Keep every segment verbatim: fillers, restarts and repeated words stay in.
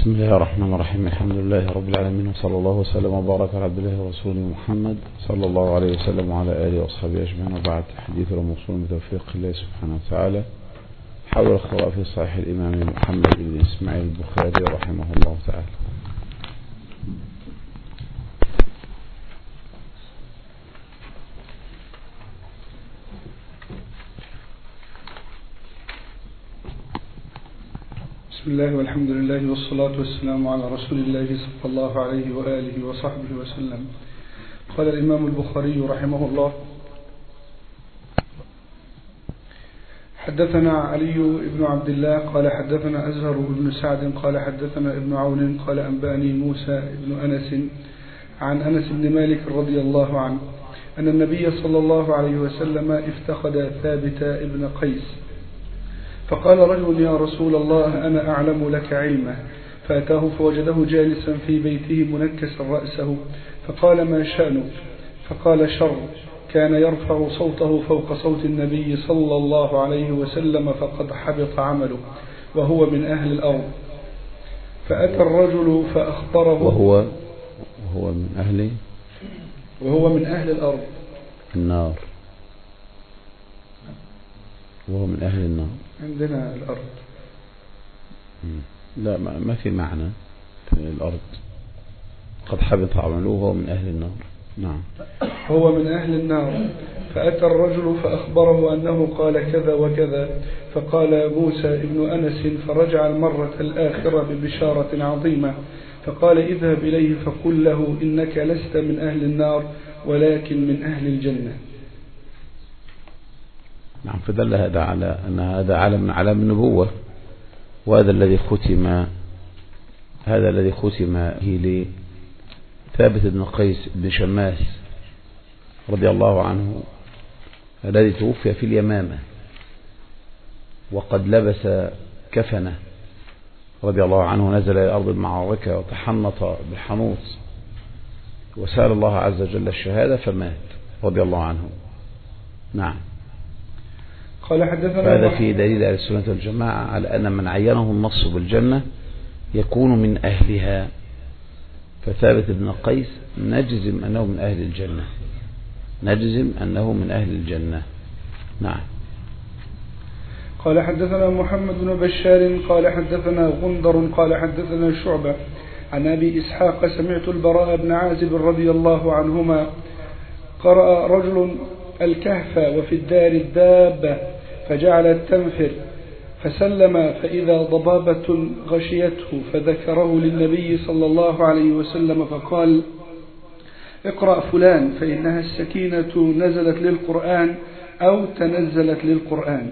بسم الله الرحمن الرحيم. الحمد لله رب العالمين، وصلى الله وسلم وبارك على عبد الله ورسوله محمد صلى الله عليه وسلم وعلى آله وأصحابه أجمعين، وبعد. حديث الموصول بتوفيق الله سبحانه وتعالى حول القراءة في صحيح الإمام محمد بن إسماعيل البخاري رحمه الله تعالى. بسم الله والحمد لله والصلاة والسلام على رسول الله صلى الله عليه وآله وصحبه وسلم. قال الإمام البخاري رحمه الله: حدثنا علي بن عبد الله قال حدثنا أزهر بن سعد قال حدثنا ابن عون قال أنبأني موسى بن أنس عن أنس بن مالك رضي الله عنه أن النبي صلى الله عليه وسلم افتقد ثابت ابن قيس، فقال رجل: يا رسول الله، أنا أعلم لك علمه. فأتاه فوجده جالسا في بيته منكسا رأسه، فقال: ما شأنك؟ فقال: شر، كان يرفع صوته فوق صوت النبي صلى الله عليه وسلم فقد حبط عمله وهو من أهل الأرض. فأتى الرجل فأخبره وهو وهو من أهل وهو من أهل الأرض النار وهو من أهل النار. عندنا الأرض لا، ما في معنى في الأرض. قد حبط عمله وهو من أهل النار. نعم، هو من أهل النار. فأتى الرجل فأخبره أنه قال كذا وكذا، فقال موسى ابن أنس: فرجع المرة الآخرة ببشارة عظيمة، فقال: اذهب إليه فقل له إنك لست من أهل النار ولكن من أهل الجنة. نعم، فدل هذا على أن هذا علم من علام النبوة، وهذا الذي ختم هذا الذي ختم به لثابت بن قيس بن شماس رضي الله عنه، الذي توفي في اليمامة وقد لبس كفنه رضي الله عنه، نزل إلى أرض المعركة وتحنط بالحنوط وسأل الله عز وجل الشهادة فمات رضي الله عنه. نعم. قال حدثنا فهذا فيه دليل على السنة والجماعة على أن من عينه النص بالجنة يكون من أهلها، فثابت بن قيس نجزم أنه من أهل الجنة نجزم أنه من أهل الجنة. نعم. قال حدثنا محمد بن بشار قال حدثنا غندر قال حدثنا شعبة عن أبي إسحاق سمعت البراء بن عازب رضي الله عنهما قرأ رجل الكهف وفي الدار الدابة فجعلت تنفر، فسلم فإذا ضبابة غشيته، فذكره للنبي صلى الله عليه وسلم فقال: اقرأ فلان فإنها السكينة نزلت للقرآن أو تنزلت للقرآن.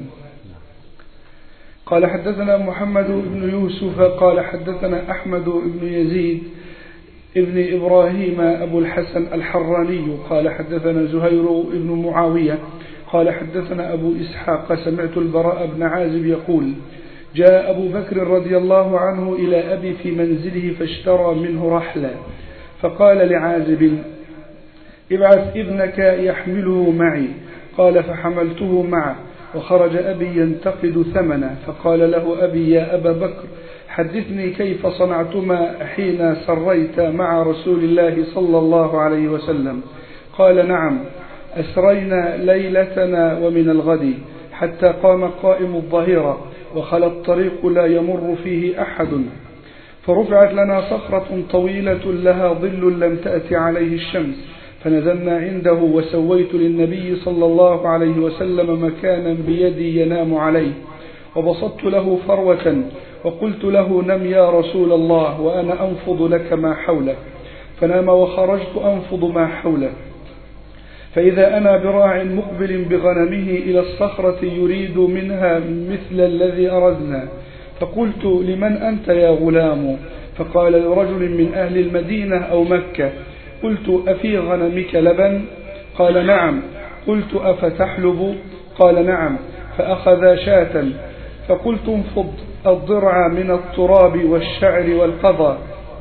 قال حدثنا محمد بن يوسف قال حدثنا أحمد بن يزيد ابن إبراهيم أبو الحسن الحراني قال حدثنا زهير بن معاوية قال حدثنا أبو إسحاق سمعت البراء بن عازب يقول: جاء أبو بكر رضي الله عنه إلى أبي في منزله فاشترى منه رحلا، فقال لعازب: ابعث ابنك يحمله معي. قال: فحملته معه، وخرج أبي ينتقد ثمنه، فقال له أبي: يا أبا بكر، حدثني كيف صنعتما حين سريت مع رسول الله صلى الله عليه وسلم. قال: نعم، أسرينا ليلتنا ومن الغد حتى قام قائم الظهيرة وخلى الطريق لا يمر فيه أحد، فرفعت لنا صخرة طويلة لها ظل لم تأت عليه الشمس، فنزلنا عنده وسويت للنبي صلى الله عليه وسلم مكانا بيدي ينام عليه، وبسطت له فروة وقلت له: نم يا رسول الله وأنا أنفض لك ما حولك. فنام وخرجت أنفض ما حوله، فإذا أنا براع مقبل بغنمه إلى الصخرة يريد منها مثل الذي أردنا، فقلت: لمن أنت يا غلام؟ فقال: لرجل من أهل المدينة أو مكة. قلت: أفي غنمك لبن؟ قال: نعم. قلت: أفتحلب؟ قال: نعم. فأخذ شاة، فقلت: انفض الضرع من التراب والشعر والقضى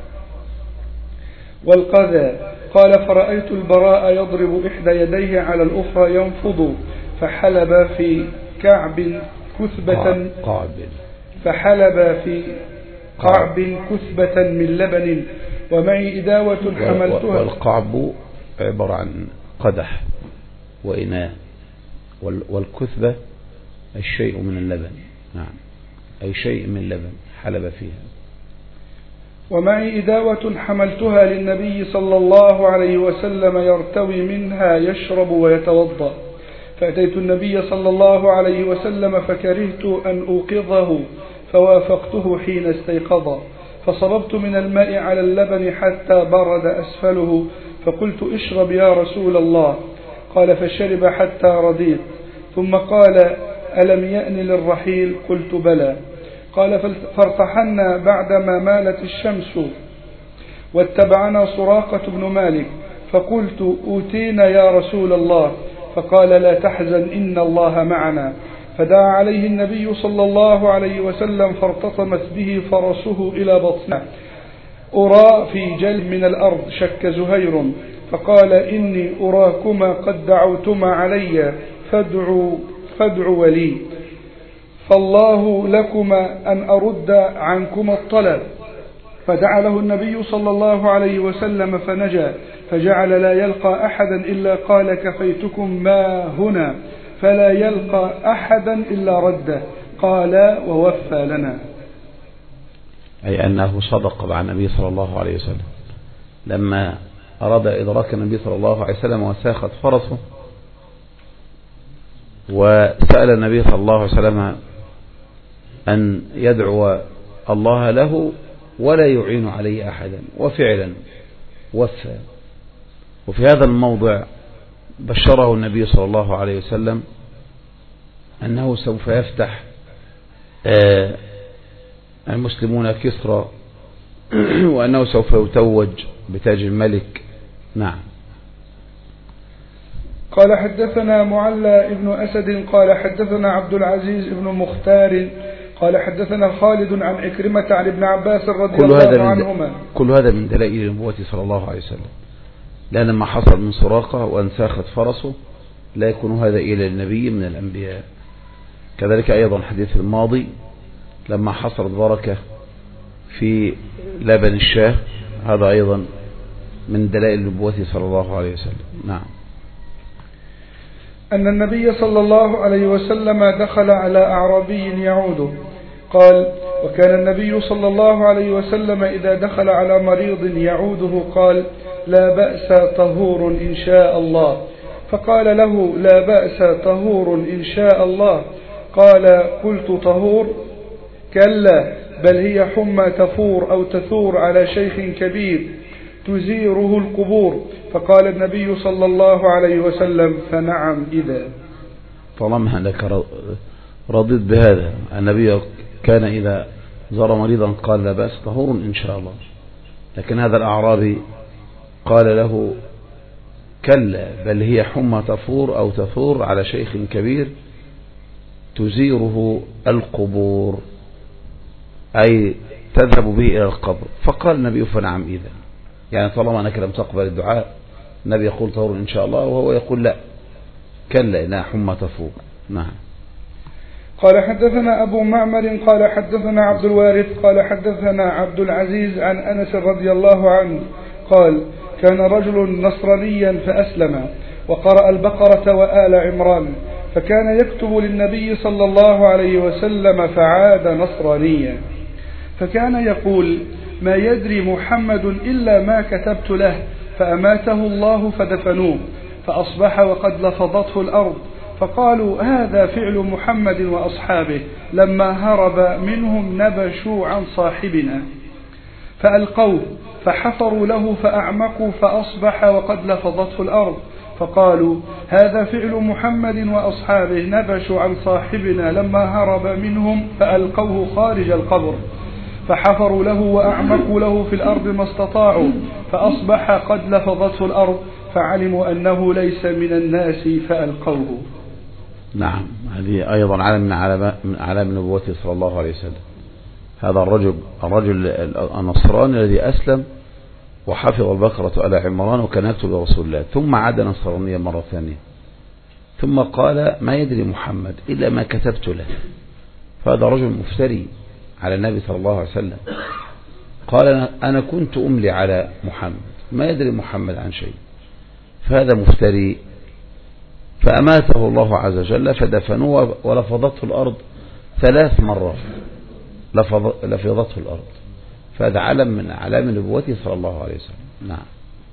والقذى. قال: فرأيت البراء يضرب إحدى يديه على الأخرى ينفض، فحلب في كعب كثبة فحلب في قعب كثبة من لبن ومعي إداوة حملتها. والقعب عبارة عن قدح وإناء، والكثبة الشيء من اللبن، نعم، أي شيء من لبن حلب فيها. ومعي إداوة حملتها للنبي صلى الله عليه وسلم يرتوي منها يشرب ويتوضأ، فأتيت النبي صلى الله عليه وسلم فكرهت أن أوقظه فوافقته حين استيقظ، فصببت من الماء على اللبن حتى برد أسفله، فقلت اشرب يا رسول الله، قال فشرب حتى رضيت، ثم قال ألم يأن للرحيل؟ قلت بلى. قال فارتحلنا بعدما مالت الشمس واتبعنا سراقة بن مالك، فقلت أوتينا يا رسول الله، فقال لا تحزن إن الله معنا، فدعا عليه النبي صلى الله عليه وسلم فارتطمت به فرسه إلى بطنه، أرى في جلب من الأرض، شك زهير، فقال إني أراكما قد دعوتما علي فادعوا فادعوا لي، فالله لكما أن أرد عنكما الطلب. فدعا له النبي صلى الله عليه وسلم فنجا، فجعل لا يلقى أحدا إلا قال كفيتكم ما هنا، فلا يلقى أحدا إلا رده، قال ووفى لنا. أي أنه صدق مع النبي صلى الله عليه وسلم لما أراد إدراك النبي صلى الله عليه وسلم وساخت فرسه، وسأل النبي صلى الله عليه وسلم أن يدعو الله له ولا يعين عليه أحدا، وفعلا وفى. وفي هذا الموضع بشره النبي صلى الله عليه وسلم أنه سوف يفتح المسلمون كسرى، وأنه سوف يتوج بتاج الملك. نعم. قال حدثنا معلى ابن أسد قال حدثنا عبد العزيز ابن مختار قال حدثنا خالد عن عكرمة عن ابن عباس رضي الله عنهما. كل هذا من دلائل النبوة صلى الله عليه وسلم، لأن ما حصل من سراقة وانساخت فرسه لا يكون هذا إلى النبي من الأنبياء. كذلك أيضا حديث الماضي لما حصلت بركة في لبن الشاه، هذا أيضا من دلائل النبوة صلى الله عليه وسلم. نعم. أن النبي صلى الله عليه وسلم دخل على أعرابي يعوده، قال وكان النبي صلى الله عليه وسلم إذا دخل على مريض يعوده قال لا بأس طهور إن شاء الله، فقال له لا بأس طهور إن شاء الله، قال قلت طهور؟ كلا بل هي حمى تفور أو تثور على شيخ كبير تزيره القبور، فقال النبي صلى الله عليه وسلم فنعم إذا. طالما أنك رضيت بهذا، النبي كان إذا زار مريضا قال لا بأس طهور إن شاء الله، لكن هذا الأعرابي قال له كلا بل هي حمى تفور أو تثور على شيخ كبير تزيره القبور، أي تذهب به إلى القبر. فقال النبي فنعم إذا، يعني طالما أنك لم تقبل الدعاء، النبي يقول طهور إن شاء الله وهو يقول لا كلا إنها حمى تفور. نعم. قال حدثنا أبو معمر قال حدثنا عبد الوارث قال حدثنا عبد العزيز عن أنس رضي الله عنه قال كان رجل نصرانيا فأسلم وقرأ البقرة وآل عمران، فكان يكتب للنبي صلى الله عليه وسلم فعاد نصرانيا، فكان يقول ما يدري محمد إلا ما كتبت له، فأماته الله فدفنوه، فأصبح وقد لفظته الأرض، فقالوا هذا فعل محمد وأصحابه، لما هرب منهم نبشوا عن صاحبنا فألقوه، فحفروا له فأعمقوا، فأصبح وقد لفظته الأرض، فقالوا هذا فعل محمد وأصحابه، نبشوا عن صاحبنا لما هرب منهم فألقوه خارج القبر، فحفروا له وأعمقوا له في الأرض ما استطاعوا، فأصبح قد لفظته الأرض، فعلموا أنه ليس من الناس فألقوه. نعم. هذه أيضا علم من علام نبوته صلى الله عليه وسلم. هذا الرجل الرجل النصراني الذي أسلم وحفظ البقرة آل عمران وكان يكتب لرسول الله، ثم عاد نصرانيا مرة ثانية، ثم قال ما يدري محمد إلا ما كتبت له، فهذا رجل مفتري على النبي صلى الله عليه وسلم، قال أنا كنت أملي على محمد ما يدري محمد عن شيء، فهذا مفتري، فأماته الله عز وجل فدفنوه ولفظته الأرض ثلاث مرات، لفظته الأرض، فهذا علم من أعلام نبوته صلى الله عليه وسلم. نعم.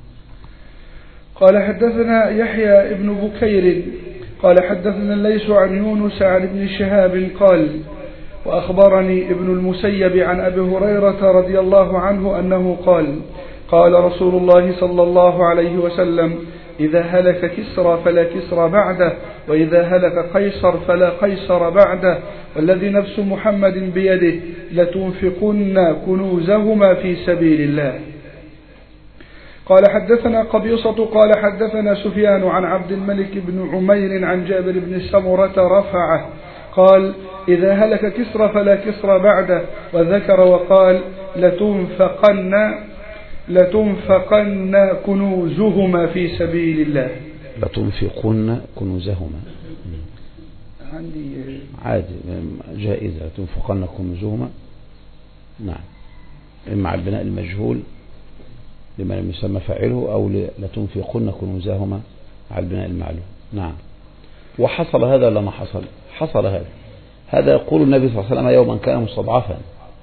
قال حدثنا يحيى ابن بكير قال حدثنا الليث عن يونس عن ابن شهاب قال وأخبرني ابن المسيب عن أبي هريرة رضي الله عنه أنه قال قال رسول الله صلى الله عليه وسلم إذا هلك كسرى فلا كسرى بعده، وإذا هلك قيصر فلا قيصر بعده، والذي نفس محمد بيده لتنفقن كنوزهما في سبيل الله. قال حدثنا قبيصة قال حدثنا سفيان عن عبد الملك بن عمير عن جابر بن سمرة رفعه قال إذا هلك كسرى فلا كسرى بعده، وذكر وقال لتنفقن لتنفقن كنوزهما في سبيل الله. لتنفقن كنوزهما عندي عادي جائزة، لتنفقن كنوزهما. نعم، مع البناء المجهول لما لم يسمى فاعله، أو لتنفقن كنوزهما على البناء المعلوم. نعم. وحصل هذا لما حصل حصل هذا هذا يقول النبي صلى الله عليه وسلم يوما كان مستضعفا،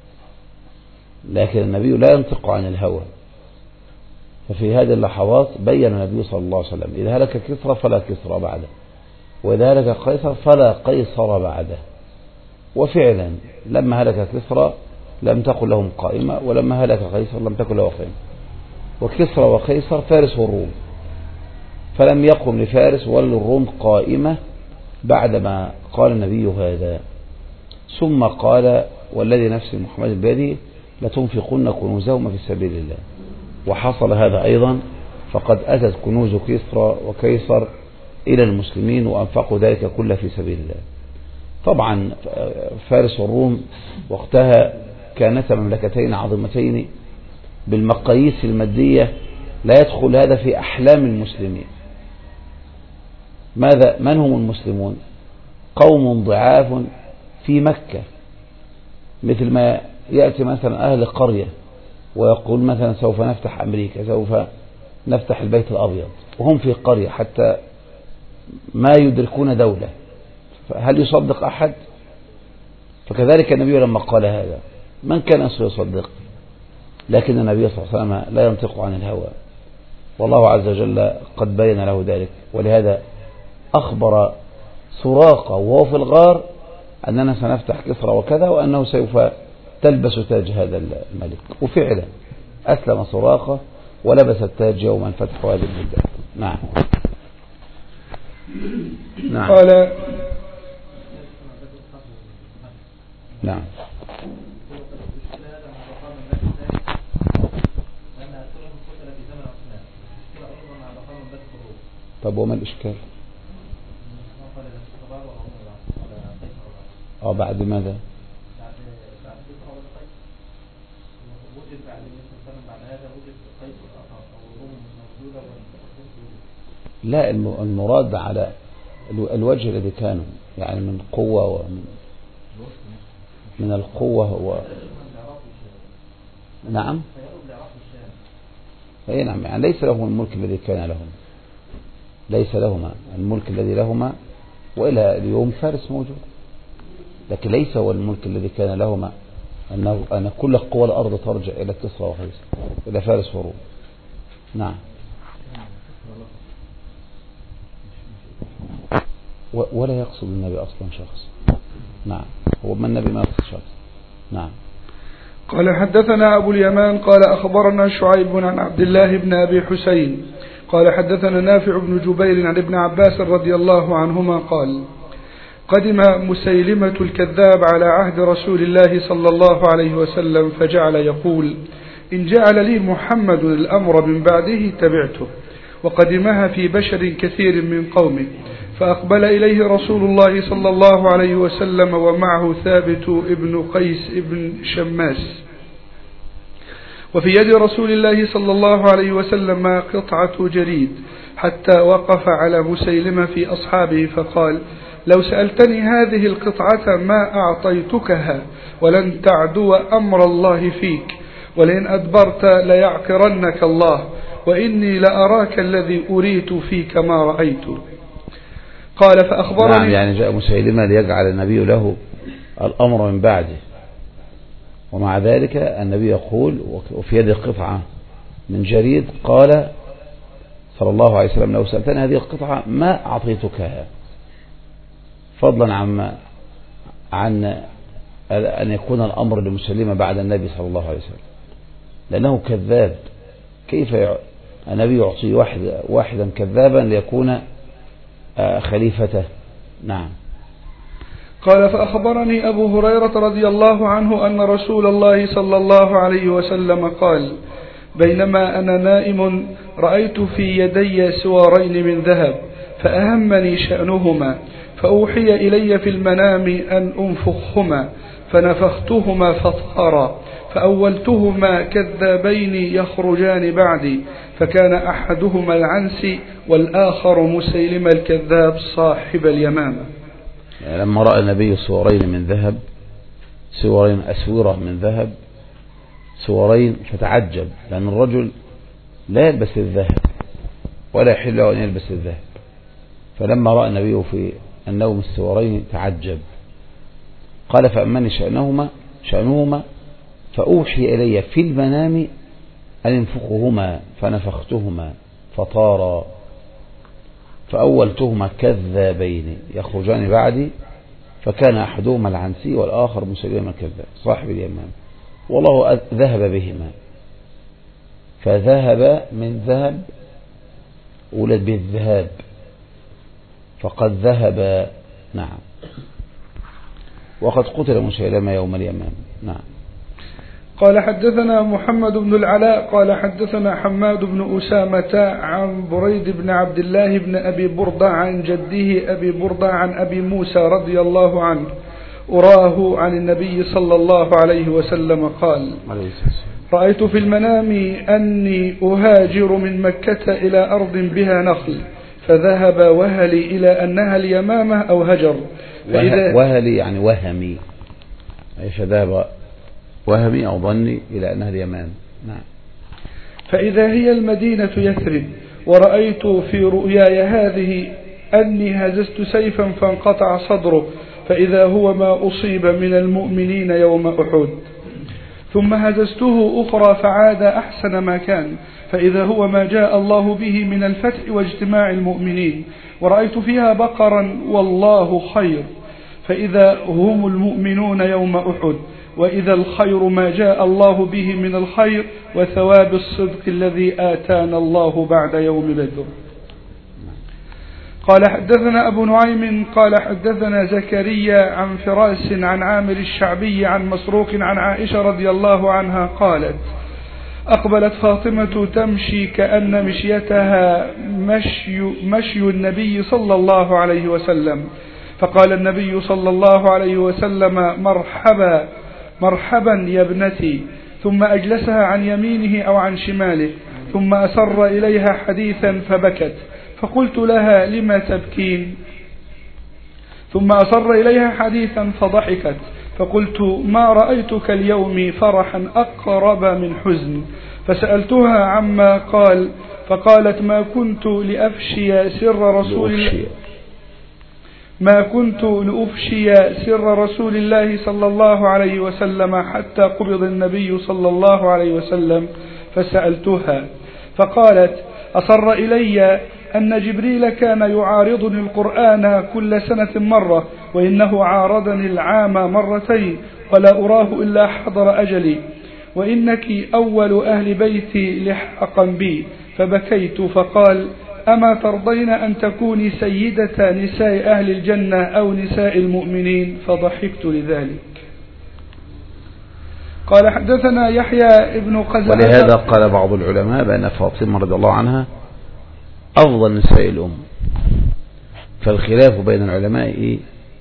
لكن النبي لا ينطق عن الهوى، ففي هذه اللحظات بين النبي صلى الله عليه وسلم إذا هلك كسرى فلا كسرى بعده، وإذا هلك قيصر فلا قيصر بعده. وفعلا لما هلك كسرى لم تكن لهم قائمة، ولما هلك قيصر لم تكن له قائمة. وكسرى وقيصر فارس والروم، فلم يقم لفارس ولا للروم قائمة بعدما قال النبي هذا. ثم قال والذي نفس محمد بيده لتنفقن كنوزهما في سبيل الله. وحصل هذا أيضا، فقد أتت كنوز كسرى وقيصر إلى المسلمين وأنفقوا ذلك كله في سبيل الله. طبعا فارس والروم وقتها كانتا مملكتين عظيمتين بالمقاييس المادية، لا يدخل هذا في أحلام المسلمين. ماذا من هم المسلمون؟ قوم ضعاف في مكة، مثل ما يأتي مثلا أهل قرية ويقول مثلا سوف نفتح أمريكا، سوف نفتح البيت الأبيض، وهم في قرية حتى ما يدركون دولة، هل يصدق أحد؟ فكذلك النبي لما قال هذا من كان سيصدق؟ لكن النبي صلى الله عليه وسلم لا ينطق عن الهوى، والله عز وجل قد بين له ذلك. ولهذا أخبر سراقة وهو في الغار أننا سنفتح كسرى وكذا، وأنه سوف تلبس تاج هذا الملك. وفعلا أسلم سراقة ولبس التاج يوم أن فتحوا هذه البلدان. نعم. نعم. قال نعم. طب وما الإشكال؟ اه بعد ماذا؟ لا، المراد على الوجه الذي كانوا يعني من قوة ومن من القوة و... نعم. اي نعم، يعني ليس لهم الملك الذي كان لهم، ليس لهما الملك الذي لهما، وإلى اليوم فارس موجود، لكن ليس هو الملك الذي كان لهما، أنه أن كل قوى الأرض ترجع إلى كسرى وقيصر، إلى فارس وروم. نعم. ولا يقصد النبي أصلا شخص. نعم، هو من النبي ما يقصد شخص. نعم. قال حدثنا أبو اليمان قال أخبرنا شعيب عن عبد الله بن أبي حسين قال حدثنا نافع بن جبير عن ابن عباس رضي الله عنهما قال قدم مسيلمة الكذاب على عهد رسول الله صلى الله عليه وسلم فجعل يقول إن جعل لي محمد الأمر من بعده تبعته، وقدمها في بشر كثير من قومه، فأقبل إليه رسول الله صلى الله عليه وسلم ومعه ثابت ابن قيس ابن شماس، وفي يد رسول الله صلى الله عليه وسلم قطعة جريد، حتى وقف على مسيلمة في أصحابه فقال لو سألتني هذه القطعة ما أعطيتكها ولن تعدو أمر الله فيك، ولئن أدبرت ليعقرنك الله، وإني لأراك الذي أريت فيك ما رأيت. قال فأخبرني. نعم، يعني جاء مسيلمة ليجعل النبي له الأمر من بعده، ومع ذلك النبي يقول وفي يد قطعة من جريد، قال صلى الله عليه وسلم لو سألتني هذه القطعة ما أعطيتكها، فضلا عن عن أن يكون الأمر لمسلمة بعد النبي صلى الله عليه وسلم، لأنه كذاب. كيف النبي يعطي واحد واحدا كذابا ليكون خليفته؟ نعم. قال فأخبرني أبو هريرة رضي الله عنه أن رسول الله صلى الله عليه وسلم قال بينما أنا نائم رأيت في يدي سوارين من ذهب فأهمني شأنهما، فأوحي إلي في المنام أن أنفخهما، فنفختهما فطارا، فأولتهما كذابين يخرجان بعدي، فكان أحدهما العنسي والآخر مسيلم الكذاب صاحب اليمامة. يعني لما رأى النبي سوارين من ذهب، سوارين أسورة من ذهب، سوارين، فتعجب، لأن الرجل لا يلبس الذهب ولا يحل له أن يلبس الذهب، فلما رأى النبي في النوم السوارين تعجب. قال فأمني شأنهما شأنهما فأوحي إلي في المنام أن انفخهما، فنفختهما فطارا، فأولتهما كذابين يخرجان بعدي، فكان أحدهما العنسي والآخر مسيلم الكذاب صاحب اليمامة، والله ذهب بهما. فذهب من ذهب ولد به الذهاب، فقد ذهب. نعم. وقد قتل مسيلمة يوم اليمامة. نعم. قال حدثنا محمد بن العلاء قال حدثنا حماد بن أسامة عن بريد بن عبد الله بن أبي بردة عن جده أبي بردة عن أبي موسى رضي الله عنه أراه عن النبي صلى الله عليه وسلم قال رأيت في المنام أني أهاجر من مكة إلى أرض بها نخل، فذهب وهلي إلى أنها اليمامة أو هجر، وهلي يعني وهمي، أي فذهب وهمي أو ظني إلى أنها اليمامة. نعم. فإذا هي المدينة يثرب، ورأيت في رؤياي هذه أني هززت سيفا فانقطع صدره، فإذا هو ما أصيب من المؤمنين يوم أحد، ثم هززته أخرى فعاد أحسن ما كان، فإذا هو ما جاء الله به من الفتح واجتماع المؤمنين، ورأيت فيها بقرا والله خير، فإذا هم المؤمنون يوم أحد، وإذا الخير ما جاء الله به من الخير وثواب الصدق الذي آتانا الله بعد يوم بدر. قال حدثنا أبو نعيم قال حدثنا زكريا عن فراس عن عامر الشعبي عن مسروق عن عائشة رضي الله عنها قالت أقبلت فاطمة تمشي كأن مشيتها مشي, مشي النبي صلى الله عليه وسلم، فقال النبي صلى الله عليه وسلم مرحبا مرحبا يا ابنتي، ثم أجلسها عن يمينه أو عن شماله، ثم أسر إليها حديثا فبكت، فقلت لها لما تبكين؟ ثم أسر إليها حديثا فضحكت، فقلت ما رأيتك اليوم فرحا أقرب من حزن، فسألتها عما قال، فقالت ما كنت لأفشي سر رسول الله ما كنت لأفشي سر رسول الله صلى الله عليه وسلم حتى قبض النبي صلى الله عليه وسلم، فسألتها فقالت أصر إلي أن جبريل كان يعارضني القرآن كل سنة مرة، وإنه عارضني العام مرتين ولا أراه إلا حضر أجلي، وإنك أول أهل بيتي لحقا بي، فبكيت، فقال أما ترضين أن تكوني سيدة نساء أهل الجنة أو نساء المؤمنين؟ فضحكت لذلك. قال حدثنا يحيى ابن قزعة. ولهذا قال بعض العلماء بأن فاطمة رضي الله عنها أفضل نساء الأم، فالخلاف بين العلماء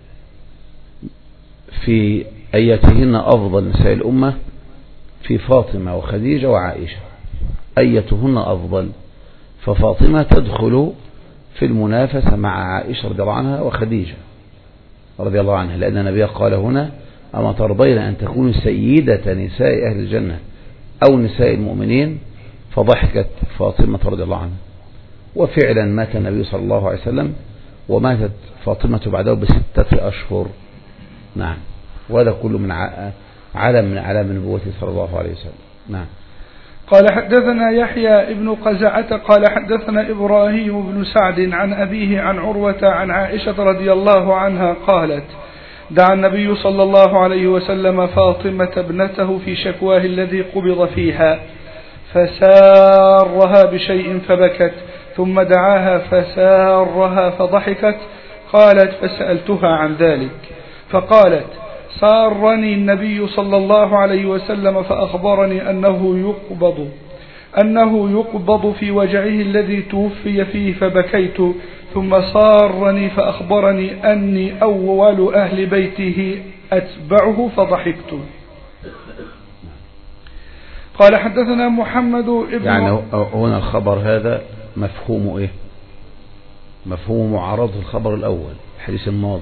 في أيتهن أفضل نساء الأمة في فاطمة وخديجة وعائشة، أيتهن أفضل، ففاطمة تدخل في المنافسة مع عائشة رضي الله عنها وخديجة، رضي الله عنها، لأن النبي قال هنا أما ترضين أن تكون سيدة نساء أهل الجنة أو نساء المؤمنين؟ فضحكت فاطمة رضي الله عنها. وفعلا مات النبي صلى الله عليه وسلم وماتت فاطمة بعده بستة أشهر. نعم، وهذا كله من علم من علام نبوته صلى الله عليه وسلم. نعم. قال حدثنا يحيى ابن قزعة قال حدثنا إبراهيم بن سعد عن أبيه عن عروة عن عائشة رضي الله عنها قالت دعا النبي صلى الله عليه وسلم فاطمة ابنته في شكواه الذي قبض فيها فسارها بشيء فبكت، ثم دعاها فسارها فضحكت. قالت فسألتها عن ذلك فقالت سارني النبي صلى الله عليه وسلم فأخبرني أنه يقبض أنه يقبض في وجعه الذي توفي فيه فبكيت، ثم سارني فأخبرني أني أول أهل بيته أتبعه فضحكت. قال حدثنا محمد ابن يعني هنا الخبر هذا مفهومه إيه؟ مفهوم معارضة الخبر الأول الحديث الماضي،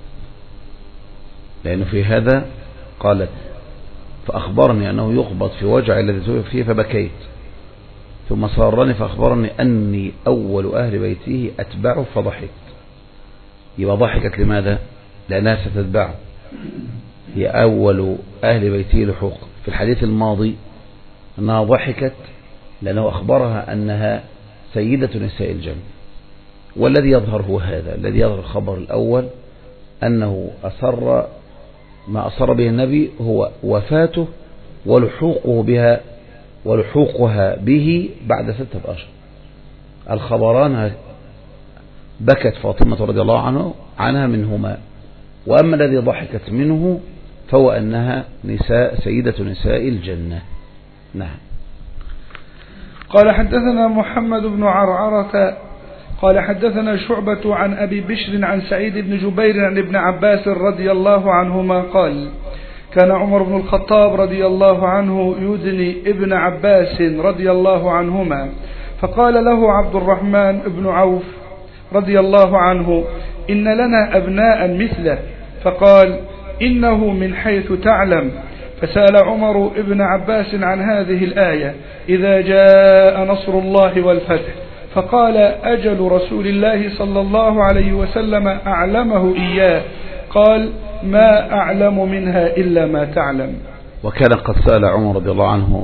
لأنه في هذا قالت فأخبرني أنه يقبض في وجع الذي توفي فيه فبكيت، ثم سارني فأخبرني أني أول أهل بيته أتبعه فضحكت. يبقى ضحكت لماذا؟ لأنها ستتبعه، هي أول أهل بيته لحوق. في الحديث الماضي أنها ضحكت لأنه أخبرها أنها سيدة نساء الجنة. والذي يظهر هو هذا، الذي يظهر الخبر الأول أنه أسر ما أسر به النبي هو وفاته ولحوقه بها ولحوقها به بعد ستة أشهر. الخبران بكت فاطمة رضي الله عنه عنها منهما، وأما الذي ضحكت منه فهو أنها نساء سيدة نساء الجنة. نعم. قال حدثنا محمد بن عرعرة قال حدثنا شعبة عن أبي بشر عن سعيد بن جبير عن ابن عباس رضي الله عنهما قال كان عمر بن الخطاب رضي الله عنه يدني ابن عباس رضي الله عنهما، فقال له عبد الرحمن بن عوف رضي الله عنه إن لنا أبناء مثله، فقال إنه من حيث تعلم. فسأل عمر ابن عباس عن هذه الآية إذا جاء نصر الله والفتح، فقال أجل رسول الله صلى الله عليه وسلم أعلمه إياه، قال ما أعلم منها إلا ما تعلم. وكان قد سأل عمر رضي الله عنه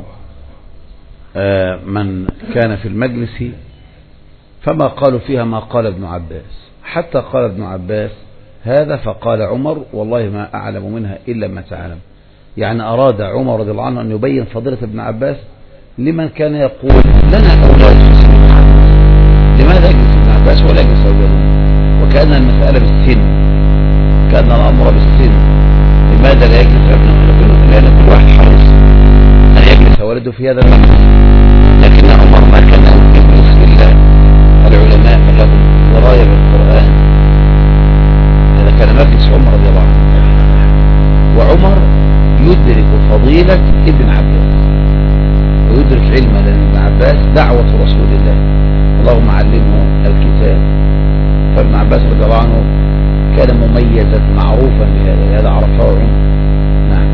من كان في المجلس فما قالوا فيها ما قال ابن عباس، حتى قال ابن عباس هذا فقال عمر والله ما أعلم منها إلا ما تعلم. يعني أراد عمر رضي الله عنه أن يبين فضيلة ابن عباس لمن كان يقول لنا أولاد في سن ابن عباس، لماذا يجلس ابن عباس ولا يجلس أولاده؟ وكأن المسألة بالسن، كأن الأمر بالسن، لماذا لا يجلس ابنه؟ لأن كل واحد حريص أن يجلس ولده في هذا المجلس، لكن عمر ما كان يجلس إلا العلماء من لهم دراية بالقرآن. هذا كان مجلس عمر رضي الله عنه، وعمر يدرك فضيلة ابن عباس ويدرك علم ابن عباس دعوة رسول الله اللهم علمه الكتاب. فابن عباس رضي الله عنه كان مميزا معروفا بهذا، هذا عرفه عمر. نعم.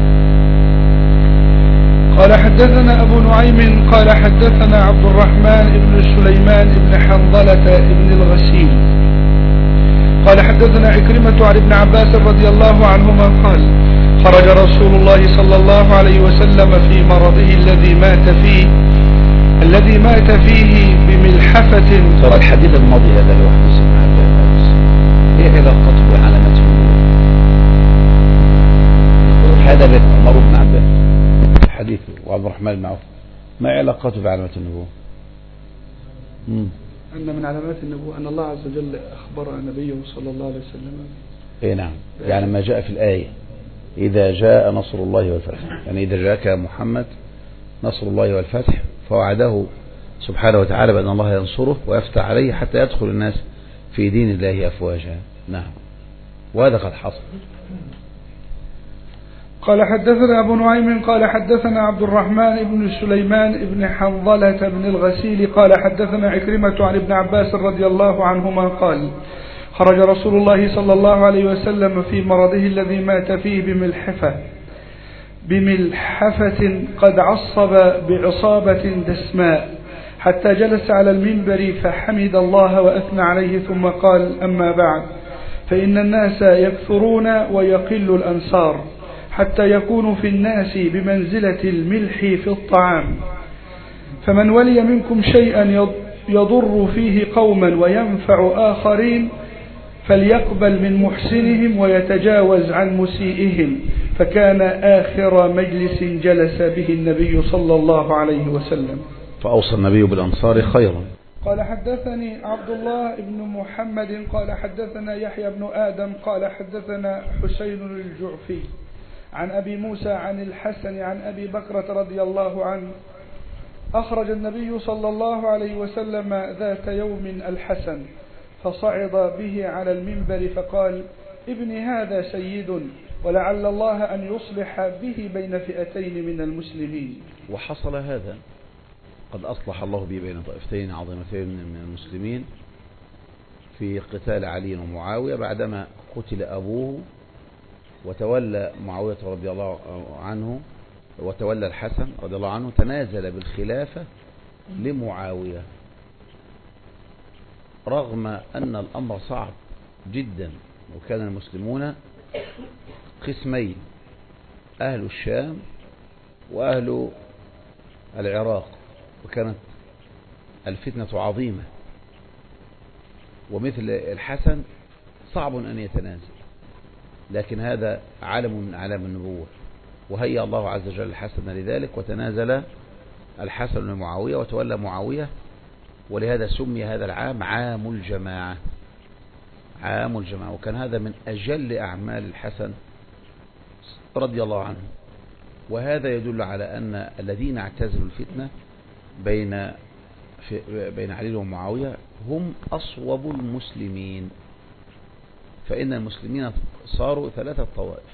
قال حدثنا أبو نعيم قال حدثنا عبد الرحمن بن سليمان بن حنظلة بن الغسيل قال حدثنا عكرمة عن ابن عباس رضي الله عنهما قال خرج رسول الله صلى الله عليه وسلم في مرضه الذي مات فيه الذي مات فيه بملحفة. ترى الحديث الماضي هذا لوحده سمع الناس ايه علاقته بعلامته؟ هذا مر ابن عباس الحديث وعبد الرحمن بن عوف ما علاقته بعلامة النبوة؟ مم. أن من علامات النبوة أن الله عز وجل أخبر نبيه صلى الله عليه وسلم. اي نعم، يعني ما جاء في الآية إذا جاء نصر الله والفتح، يعني إذا جاءك محمد نصر الله والفتح فوعده سبحانه وتعالى بأن الله ينصره ويفتح عليه حتى يدخل الناس في دين الله أفواجا. نعم، وهذا قد حصل. قال حدثنا أبو نعيم قال حدثنا عبد الرحمن بن سليمان بن حنظلة بن الغسيل قال حدثنا عكرمة عن ابن عباس رضي الله عنهما قال خرج رسول الله صلى الله عليه وسلم في مرضه الذي مات فيه بملحفة بملحفة قد عصب بعصابة دسماء، حتى جلس على المنبر فحمد الله وأثنى عليه ثم قال: أما بعد، فإن الناس يكثرون ويقل الأنصار، حتى يكون في الناس بمنزلة الملح في الطعام، فمن ولي منكم شيئا يضر فيه قوما وينفع آخرين فليقبل من محسنهم ويتجاوز عن مسيئهم. فكان آخر مجلس جلس به النبي صلى الله عليه وسلم. فأوصى النبي بالأنصار خيرا. قال حدثني عبد الله بن محمد قال حدثنا يحيى بن آدم قال حدثنا حسين الجعفي عن أبي موسى عن الحسن عن أبي بكرة رضي الله عنه: أخرج النبي صلى الله عليه وسلم ذات يوم الحسن فصعد به على المنبر فقال: ابني هذا سيد، ولعل الله أن يصلح به بين فئتين من المسلمين. وحصل هذا، قد أصلح الله به بين طائفتين عظيمتين من المسلمين في قتال علي ومعاوية بعدما قتل أبوه، وتولى معاوية رضي الله عنه وتولى الحسن رضي الله عنه، تنازل بالخلافة لمعاوية رغم أن الأمر صعب جدا، وكان المسلمون قسمين: أهل الشام وأهل العراق، وكانت الفتنة عظيمة، ومثل الحسن صعب أن يتنازل، لكن هذا علم من أعلام النبوة، وهيأ الله عز وجل الحسن لذلك، وتنازل الحسن لمعاوية وتولى معاوية، ولهذا سمي هذا العام عام الجماعة، عام الجماعة. وكان هذا من أجل أعمال الحسن رضي الله عنه. وهذا يدل على أن الذين اعتزلوا الفتنة بين بين علي ومعاوية هم أصوب المسلمين، فإن المسلمين صاروا ثلاثة طوائف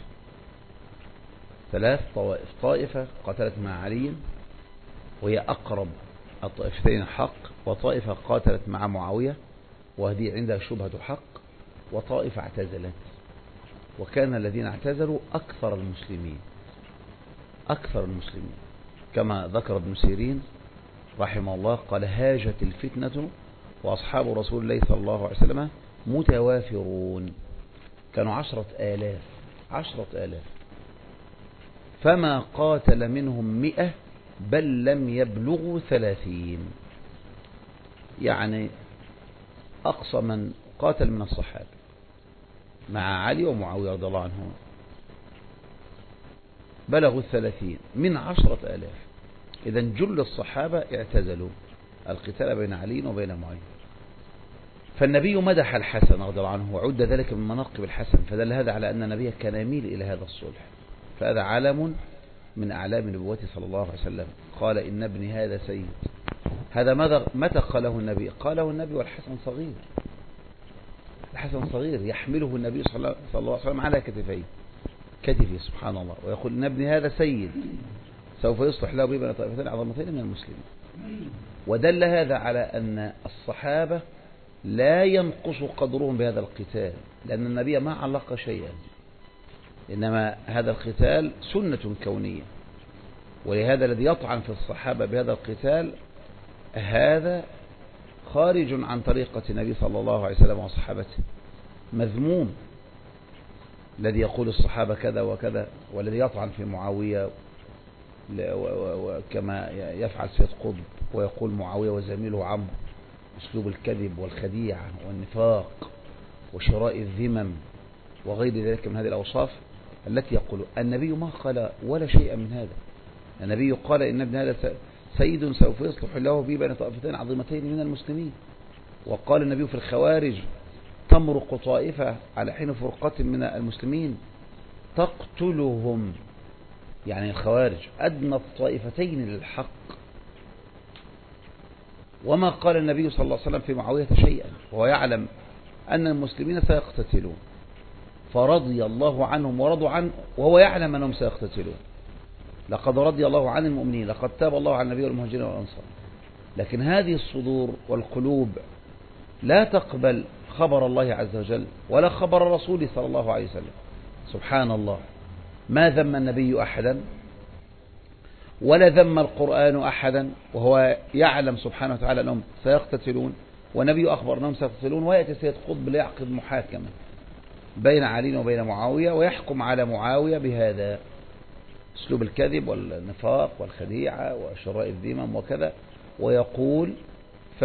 ثلاث طوائف طائفة قاتلت مع علي وهي أقرب الطائفتين حق، وطائفة قاتلت مع معاوية وهذه عندها شبهة حق، وطائفة اعتزلت. وكان الذين اعتزلوا أكثر المسلمين أكثر المسلمين كما ذكر ابن سيرين رحمه الله قال: هاجت الفتنة وأصحاب رسول الله صلى الله عليه وسلم متوافرون، كانوا عشرة آلاف عشرة آلاف، فما قاتل منهم مئة بل لم يبلغوا ثلاثين، يعني أقصى من قاتل من الصحابة مع علي ومعاوية رضي الله عنهم بلغوا الثلاثين من عشرة آلاف. إذن جل الصحابة اعتزلوا القتال بين علي وبين معاوية. فالنبي مدح الحسن رضي الله عنه وعد ذلك من مناقب الحسن، فدل هذا على أن النبي كان يميل إلى هذا الصلح، فهذا علم من أعلام نبوته صلى الله عليه وسلم. قال: إن ابني هذا سيد. هذا متى قاله النبي؟ قاله النبي والحسن صغير، الحسن صغير يحمله النبي صلى الله عليه وسلم على كتفيه كتفه سبحان الله، ويقول: إن ابني هذا سيد سوف يصلح له بين طائفتين عظيمتين من المسلمين. ودل هذا على أن الصحابة لا ينقص قدرهم بهذا القتال، لأن النبي ما علق شيئا، إنما هذا القتال سنة كونية، ولهذا الذي يطعن في الصحابة بهذا القتال هذا خارج عن طريقة النبي صلى الله عليه وسلم وصحابته، مذموم. الذي يقول الصحابة كذا وكذا، والذي يطعن في معاوية كما يفعل سيد قطب ويقول معاوية وزميله عمرو أسلوب الكذب والخديعة والنفاق وشراء الذمم وغير ذلك من هذه الأوصاف التي يقول النبي ما قال ولا شيء من هذا. النبي قال: إن ابن هذا سيد سوف يصلح له به بين طائفتين عظيمتين من المسلمين. وقال النبي في الخوارج: تمرق طائفة على حين فرقة من المسلمين تقتلهم، يعني الخوارج أدنى الطائفتين للحق. وما قال النبي صلى الله عليه وسلم في معاوية شيئا وهو يعلم أن المسلمين سيقتتلون، فرضي الله عنهم ورضوا عنه وهو يعلم أنهم سيقتتلون. لقد رضي الله عن المؤمنين، لقد تاب الله على النبي والمهاجرين والأنصار. لكن هذه الصدور والقلوب لا تقبل خبر الله عز وجل ولا خبر رسوله صلى الله عليه وسلم. سبحان الله، ما ذم النبي أحدا ولا ذم القرآن أحدا، وهو يعلم سبحانه وتعالى أنهم سيقتتلون، والنبي أخبر أنهم سيقتتلون، ويأتي سيد قطب ليعقد محاكمة بين علي وبين معاوية، ويحكم على معاوية بهذا أسلوب الكذب والنفاق والخديعة وشراء الذمم وكذا، ويقول ف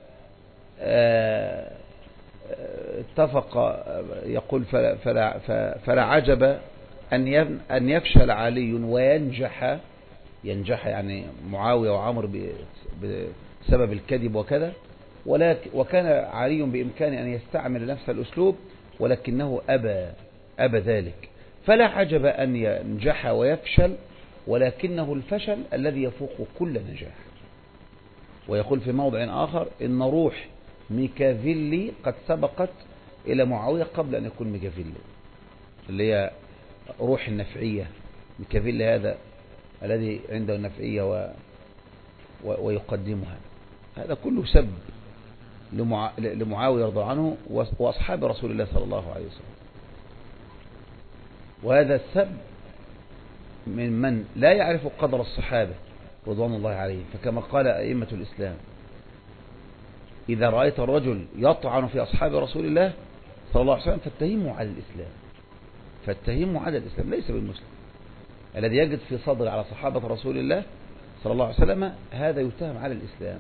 اتفق يقول فلا, فلا, فلا عجب أن أن يفشل علي وينجح، ينجح يعني معاوية وعمر بسبب الكذب وكذا، ولكن وكان علي بإمكانه أن يستعمل نفس الأسلوب، ولكنه أبى أبى ذلك. فلا عجب أن ينجح ويفشل، ولكنه الفشل الذي يفوق كل نجاح. ويقول في موضع آخر إن روح ميكافيلي قد سبقت إلى معاوية قبل أن يكون ميكافيلي، اللي هي روح النفعية. ميكافيلي هذا الذي عنده النفعية و... و... ويقدمها. هذا كله سب لمع... لمعاوية رضي الله عنه وأصحاب رسول الله صلى الله عليه وسلم. وهذا السب من من لا يعرف قدر الصحابة رضوان الله عليهم. فكما قال أئمة الإسلام: إذا رأيت الرجل يطعن في أصحاب رسول الله صلى الله عليه وسلم فاتهمه على الإسلام، فاتهمه على الإسلام، ليس بالمسلم. الذي يجد في صدر على صحابة رسول الله صلى الله عليه وسلم هذا يتهم على الإسلام.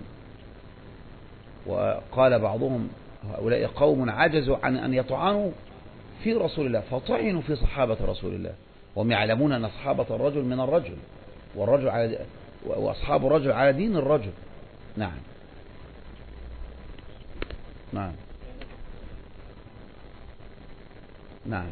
وقال بعضهم: هؤلاء قوم عجزوا عن أن يطعنوا في رسول الله فطعنوا في صحابة رسول الله، وهم يعلمون أن صحابة الرجل من الرجل، والرجل على وأصحاب الرجل على دين الرجل. نعم نعم نعم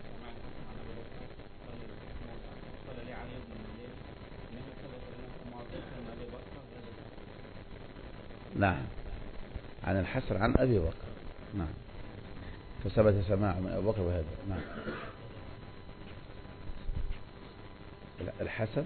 نعم عن الحسن عن أبي بكر. نعم، فثبت سماع من أبي بكر بهذا. نعم. الحسن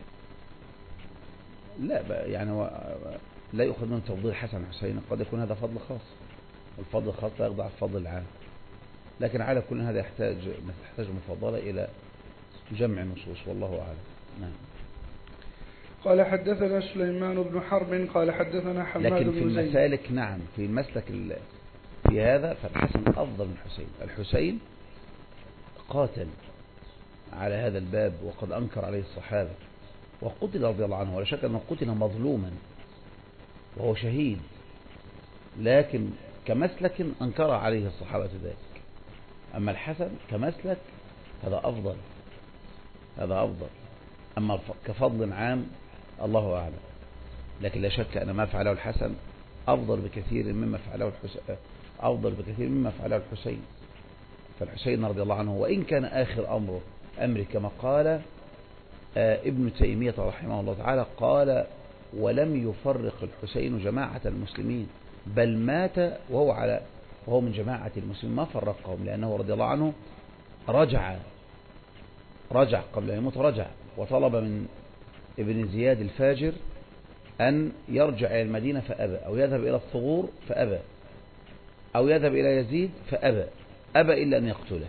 لا يعني لا يؤخذ من تفضيل الحسن والحسين، قد يكون هذا فضل خاص، الفضل الخاص لا يخضع الفضل العام، لكن على كل هذا يحتاج تحتاج مفضلة إلى جمع نصوص، والله أعلم. نعم. قال حدثنا سليمان بن حرب قال حدثنا حماد بن زيد. لكن في المسالك نعم في المسلك في هذا فالحسن أفضل من الحسين. الحسين قاتل على هذا الباب وقد أنكر عليه الصحابة وقتل رضي الله عنه، ولا شك أنه قتل مظلوما وهو شهيد، لكن كمسلك أنكر عليه الصحابة ذلك. أما الحسن كمسلك هذا أفضل، هذا أفضل. أما كفضل عام الله أعلم، لكن لا شك أن ما فعله الحسن أفضل بكثير مما فعله الحسين، أفضل بكثير مما فعله الحسين. فالحسين رضي الله عنه وإن كان آخر أمره أمر كما قال ابن تيمية رحمه الله تعالى، قال: ولم يفرق الحسين جماعة المسلمين، بل مات وهو على وهو من جماعة المسلمين، ما فرقهم، لأنه رضي الله عنه رجع رجع قبل أن يموت، رجع وطلب من ابن زياد الفاجر أن يرجع إلى المدينة فأبى، أو يذهب إلى الثغور فأبى، أو يذهب إلى يزيد فأبى، أبى إلا أن يقتله.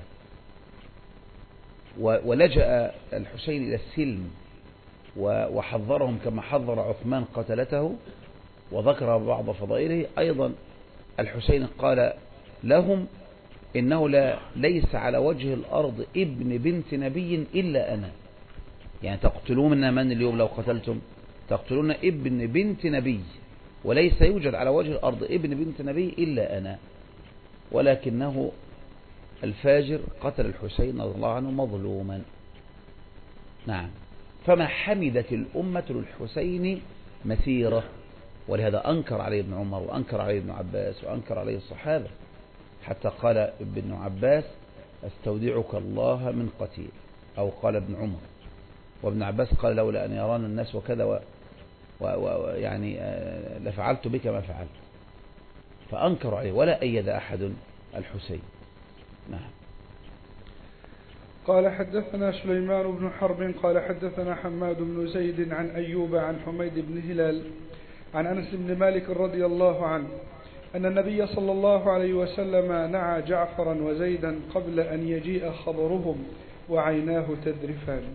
ولجأ الحسين إلى السلم وحذرهم كما حذر عثمان قتلته، وذكر بعض فضائله. أيضا الحسين قال لهم: إنه لا ليس على وجه الأرض ابن بنت نبي إلا أنا، يعني تقتلون من من اليوم لو قتلتم تقتلون ابن بنت نبي، وليس يوجد على وجه الأرض ابن بنت نبي إلا أنا، ولكنه الفاجر قتل الحسين رضي الله عنه مظلوما. نعم. فما حمدت الأمة للحسين مسيرة، ولهذا أنكر عليه ابن عمر وأنكر عليه ابن عباس وأنكر عليه الصحابة، حتى قال ابن عباس: استودعك الله من قتيل، أو قال ابن عمر، وابن عباس قال: لولا أن يرانا الناس وكذا ويعني لفعلت بك ما فعلت. فأنكر عليه ولا أيد أحد الحسين. نعم. قال حدثنا سليمان بن حرب قال حدثنا حماد بن زيد عن أيوب عن حميد بن هلال عن أنس بن مالك رضي الله عنه أن النبي صلى الله عليه وسلم نعى جعفرا وزيدا قبل أن يجيء خبرهم وعيناه تذرفان.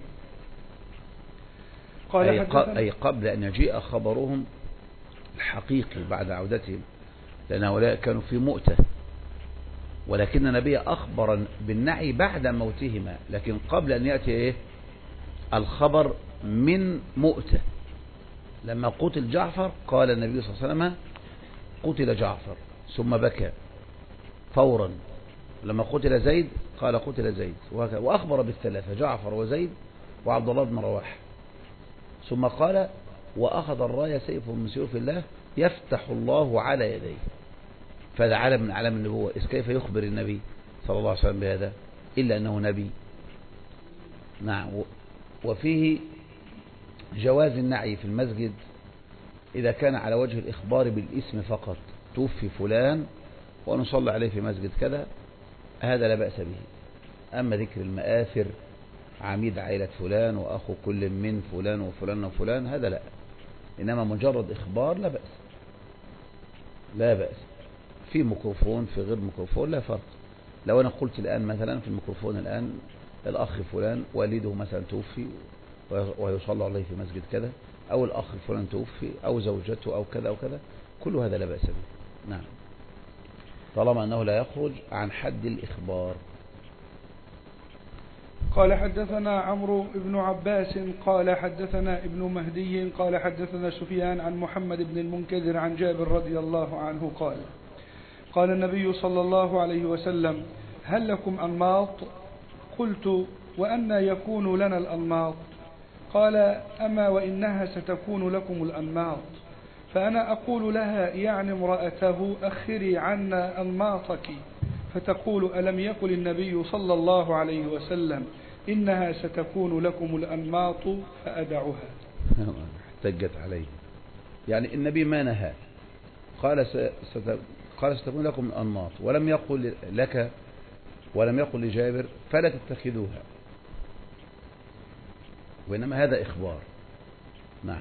قال أي, أي قبل أن يجيء خبرهم الحقيقي بعد عودتهم، لأن هؤلاء كانوا في مؤتة، ولكن النبي أخبر بالنعي بعد موتهما، لكن قبل أن يأتي إيه الخبر من مؤتة. لما قتل جعفر قال النبي صلى الله عليه وسلم قتل جعفر، ثم بكى فورا. لما قتل زيد قال قتل زيد، وأخبر بالثلاثة جعفر وزيد وعبد الله بن رواحة. ثم قال وأخذ الراية سيف من سيوف الله يفتح الله على يديه. فهذا علم من أعلام النبوة. إذ كيف يخبر النبي صلى الله عليه وسلم بهذا إلا أنه نبي؟ نعم. وفيه جواز النعي في المسجد إذا كان على وجه الإخبار بالاسم فقط، توفي فلان ونصلي عليه في مسجد كذا، هذا لا بأس به. أما ذكر المآثر عميد عائلة فلان وأخو كل من فلان وفلان وفلان هذا لا. إنما مجرد إخبار لا بأس، لا بأس. في ميكروفون في غير ميكروفون لا فرق. لو أنا قلت الآن مثلا في الميكروفون الآن الأخ فلان والده مثلا توفي ويصلى عليه في مسجد كذا، أو الأخ فلان توفي أو زوجته أو كذا أو كذا، كل هذا لا بأس به. نعم، طالما أنه لا يخرج عن حد الإخبار. قال حدثنا عمرو بن عباس قال حدثنا ابن مهدي قال حدثنا سفيان عن محمد بن المنكدر عن جابر رضي الله عنه قال قال النبي صلى الله عليه وسلم هل لكم أنماط؟ قلت وأنى يكون لنا الأنماط؟ قال أما وإنها ستكون لكم الأنماط. فأنا أقول لها يعني امرأته أخري عنا أنماطك، فتقول ألم يقل النبي صلى الله عليه وسلم إنها ستكون لكم الأنماط فأدعها. احتجت عليه، يعني النبي ما نهى، قال ست... قال ستكون لكم الأنماط، ولم يقل لك ولم يقل لجابر فلا تتخذوها، وإنما هذا إخبار. نعم.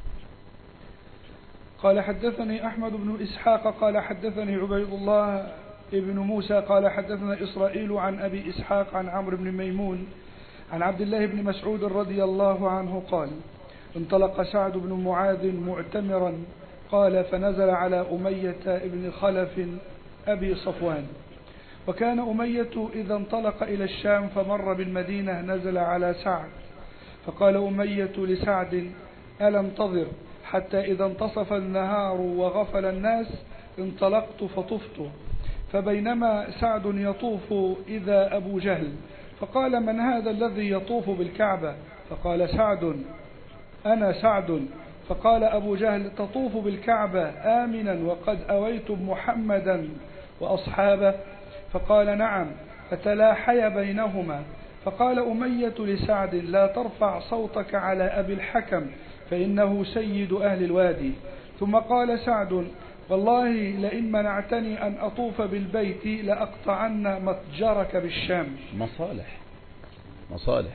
قال حدثني أحمد بن إسحاق قال حدثني عبيد الله ابن موسى قال حدثنا إسرائيل عن أبي إسحاق عن عمرو بن ميمون عن عبد الله بن مسعود رضي الله عنه قال انطلق سعد بن معاذ معتمرا قال فنزل على أمية ابن خلف أبي صفوان، وكان أمية إذا انطلق إلى الشام فمر بالمدينة نزل على سعد، فقال أمية لسعد ألا انتظر حتى إذا انتصف النهار وغفل الناس انطلقت فطفت، فبينما سعد يطوف إذا أبو جهل، فقال من هذا الذي يطوف بالكعبة؟ فقال سعد أنا سعد. فقال أبو جهل تطوف بالكعبة آمنا وقد أويتم محمدا وأصحابه؟ فقال نعم. فتلاحي بينهما، فقال أمية لسعد لا ترفع صوتك على أبي الحكم فإنه سيد أهل الوادي. ثم قال سعد والله لئن منعتني أن أطوف بالبيت لأقطعن متجرك بالشام. مصالح مصالح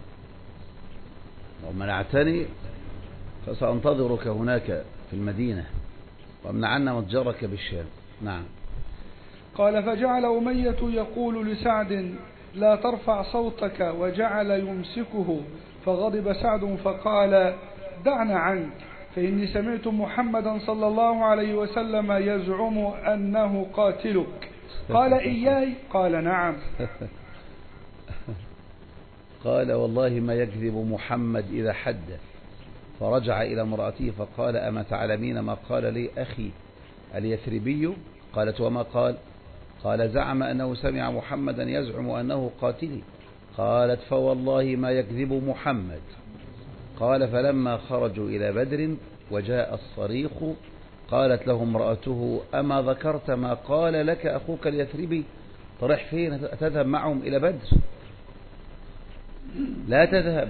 لو منعتني فسأنتظرك هناك في المدينة وامنعن متجرك بالشام. نعم. قال فجعل أمية يقول لسعد لا ترفع صوتك وجعل يمسكه، فغضب سعد فقال دعنا عنك فإني سمعت محمدا صلى الله عليه وسلم يزعم أنه قاتلك. قال إياي؟ قال نعم. قال والله ما يكذب محمد إذا حدث. فرجع إلى امرأته فقال أما تعلمين ما قال لي أخي اليثربي؟ قالت وما قال؟ قال زعم أنه سمع محمدا يزعم أنه قاتلي. قالت فوالله ما يكذب محمد. قال فلما خرجوا إلى بدر وجاء الصريخ قالت له امرأته أما ذكرت ما قال لك أخوك اليثربي؟ طرح فين؟ تذهب معهم إلى بدر؟ لا تذهب،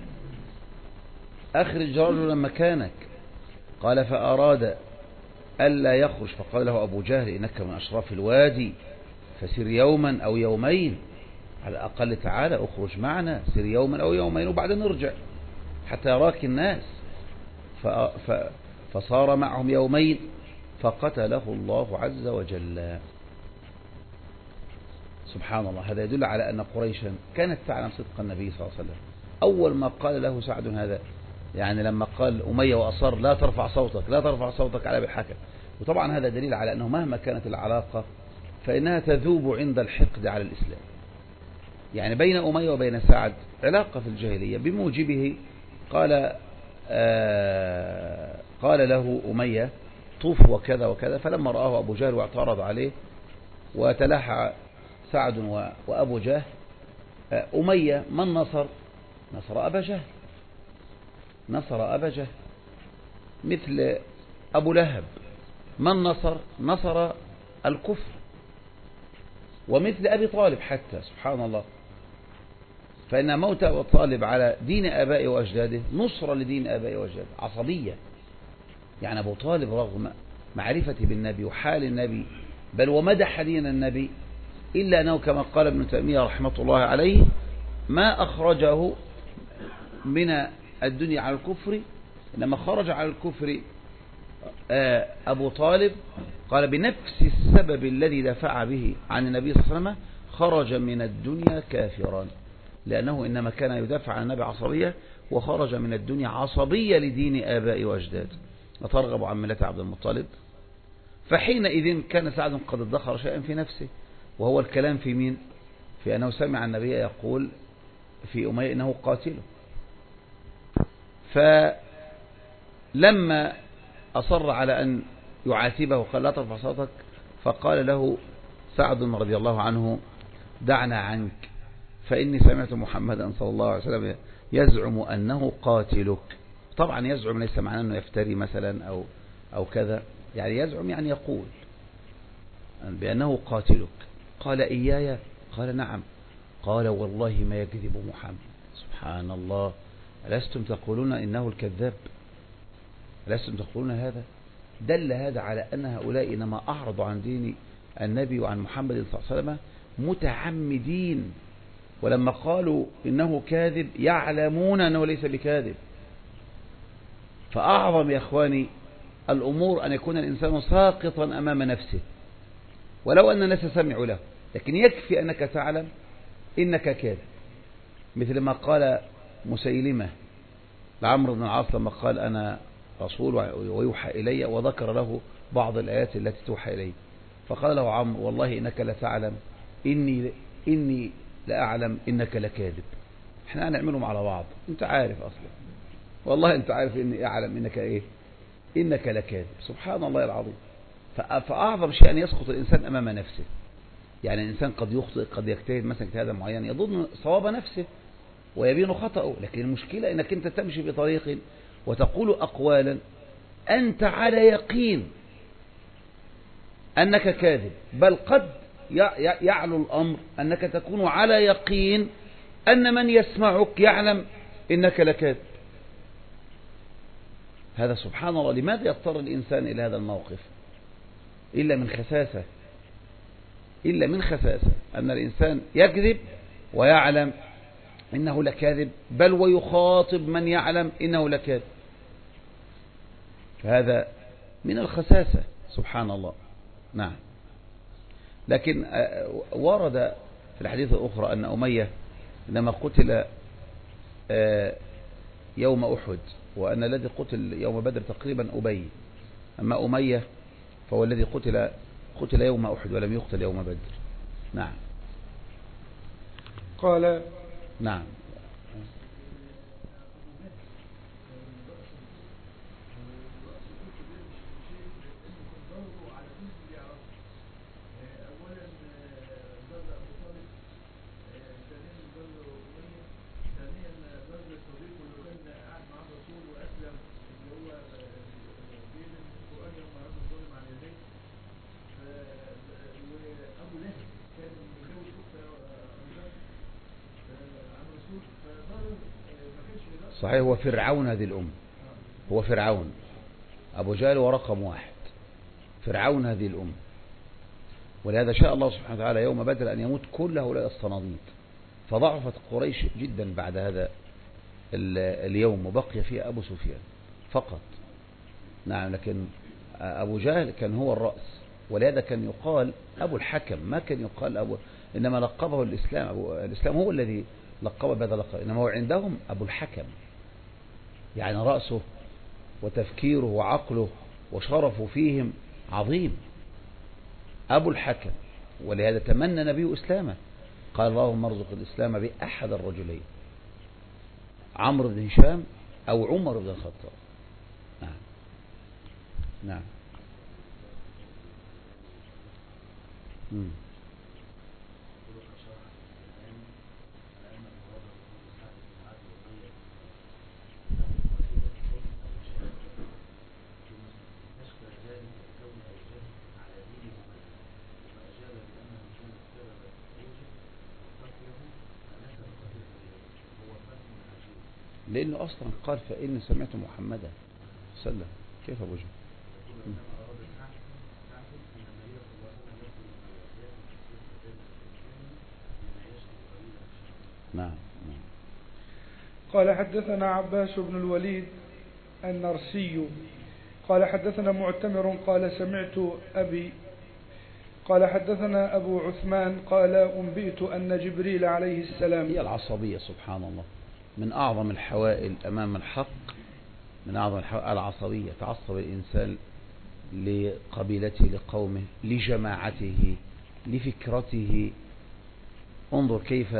أخرج رجلا مكانك. قال فأراد ألا يخرج، فقال له أبو جهل إنك من أشراف الوادي فسر يوما أو يومين على الأقل، تعالى أخرج معنا، سر يوما أو يومين وبعدين نرجع حتى يراك الناس. فصار معهم يومين فقتله الله عز وجل. سبحان الله. هذا يدل على أن قريشا كانت تعلم صدق النبي صلى الله عليه وسلم. أول ما قال له سعد هذا، يعني لما قال أمية وأصر لا ترفع صوتك لا ترفع صوتك على أبي الحكم، وطبعا هذا دليل على أنه مهما كانت العلاقة فإنها تذوب عند الحقد على الإسلام. يعني بين أمية وبين سعد علاقة في الجاهلية بموجبه قال آه قال له أمية طوف وكذا وكذا، فلما رآه أبو جهل واعترض عليه وتلاحى سعد وأبو جهل، أمية من نصر؟ نصر أبا جهل، نصر أبا جهل. مثل أبو لهب من نصر؟ نصر الكفر. ومثل أبي طالب حتى، سبحان الله، فإن موت أبي طالب على دين آبائه وأجداده نصر لدين آبائه وأجداده، عصبية. يعني أبو طالب رغم معرفته بالنبي وحال النبي بل ومدح دين النبي، إلا أنه كما قال ابن تيمية رحمة الله عليه ما أخرجه من الدنيا على الكفر، إنما خرج على الكفر أبو طالب قال بنفس السبب الذي دفع به عن النبي صلى الله عليه وسلم خرج من الدنيا كافرا، لأنه إنما كان يدافع عن النبي عصبية، وخرج من الدنيا عصبية لدين آباء وأجداد، وترغب عن ملة عبد المطلب. فحينئذ كان سعد قد ادخر شيئا في نفسه، وهو الكلام في مين؟ في أنه سمع النبي يقول في أمية إنه قاتله. فلما أصر على أن يعاتبه وقال لا ترفع صوتك، فقال له سعد رضي الله عنه دعنا عنك، فإني سمعت محمدا صلى الله عليه وسلم يزعم أنه قاتلك. طبعا يزعم ليس معناه أنه يفتري مثلا أو, أو كذا، يعني يزعم يعني يقول بأنه قاتلك. قال إياي؟ قال نعم. قال والله ما يكذب محمد. سبحان الله. ألستم تقولون إنه الكذاب؟ ألستم تقولون هذا؟ دل هذا على أن هؤلاء إنما أعرضوا عن دين النبي وعن محمد صلى الله عليه وسلم متعمدين، ولما قالوا إنه كاذب يعلمون أنه ليس بكاذب. فأعظم يا إخواني الأمور أن يكون الإنسان ساقطا أمام نفسه ولو أن الناس سمعوا له، لكن يكفي أنك تعلم إنك كاذب. مثل ما قال مسيلمة لعمرو بن العاص لما قال أنا رسول ويوحى إلي، وذكر له بعض الآيات التي توحى إليه، فقال له عمرو والله إنك لتعلم إني إني لأعلم إنك لكاذب. احنا هنعملهم على بعض، انت عارف أصلا، والله انت عارف إني أعلم إنك إيه، إنك لكاذب. سبحان الله العظيم. فأعظم شيء أن يسقط الإنسان أمام نفسه. يعني الإنسان قد يخطئ، قد يجتهد مثلا اجتهادا معينا يظن صواب نفسه ويبين خطأه، لكن المشكلة إنك أنت تمشي بطريق وتقول أقوالا أنت على يقين أنك كاذب، بل قد يعلو الأمر أنك تكون على يقين أن من يسمعك يعلم إنك لكاذب. هذا سبحان الله. لماذا يضطر الإنسان إلى هذا الموقف؟ إلا من خساسة، إلا من خساسة أن الإنسان يكذب ويعلم إنه لكاذب، بل ويخاطب من يعلم إنه لكاذب. فهذا من الخساسة سبحان الله. نعم. لكن ورد في الحديث الأخرى أن أمية لما قتل يوم أحد، وأن الذي قتل يوم بدر تقريبا أبي، أما أمية فهو الذي قتل قتل يوم أحد ولم يقتل يوم بدر. نعم. قال نعم. صحيح. هو فرعون هذه الأمة، هو فرعون. أبو جهل ورقم واحد، فرعون هذه الأمة. ولهذا شاء الله سبحانه وتعالى يوم بدر أن يموت كل هؤلاء الصناديد، فضعفت قريش جدا بعد هذا اليوم، وبقي فيها أبو سفيان فقط. نعم. لكن أبو جهل كان هو الرأس، ولهذا كان يقال أبو الحكم، ما كان يقال أبو، إنما لقبه الإسلام، أبو الإسلام هو الذي لقبه بهذا اللقب، إنما هو عندهم أبو الحكم، يعني رأسه وتفكيره وعقله وشرفه فيهم عظيم، أبو الحكم. ولهذا تمنى نبيه إسلامه، قال اللهم ارزق الإسلام بأحد الرجلين، عمرو بن هشام أو عمر بن الخطاب. نعم نعم. مم. لأنه أصلا قال فإني سمعت محمدا صلى الله عليه وسلم، كيف أبو جهل؟ نعم نعم. قال حدثنا عباس بن الوليد النرسي قال حدثنا معتمر قال سمعت أبي قال حدثنا أبو عثمان قال أنبئت أن جبريل عليه السلام. هي العصبية سبحان الله من أعظم الحوائل أمام الحق، من أعظم الحوائل العصبية، تعصب الإنسان لقبيلته، لقومه، لجماعته، لفكرته. انظر كيف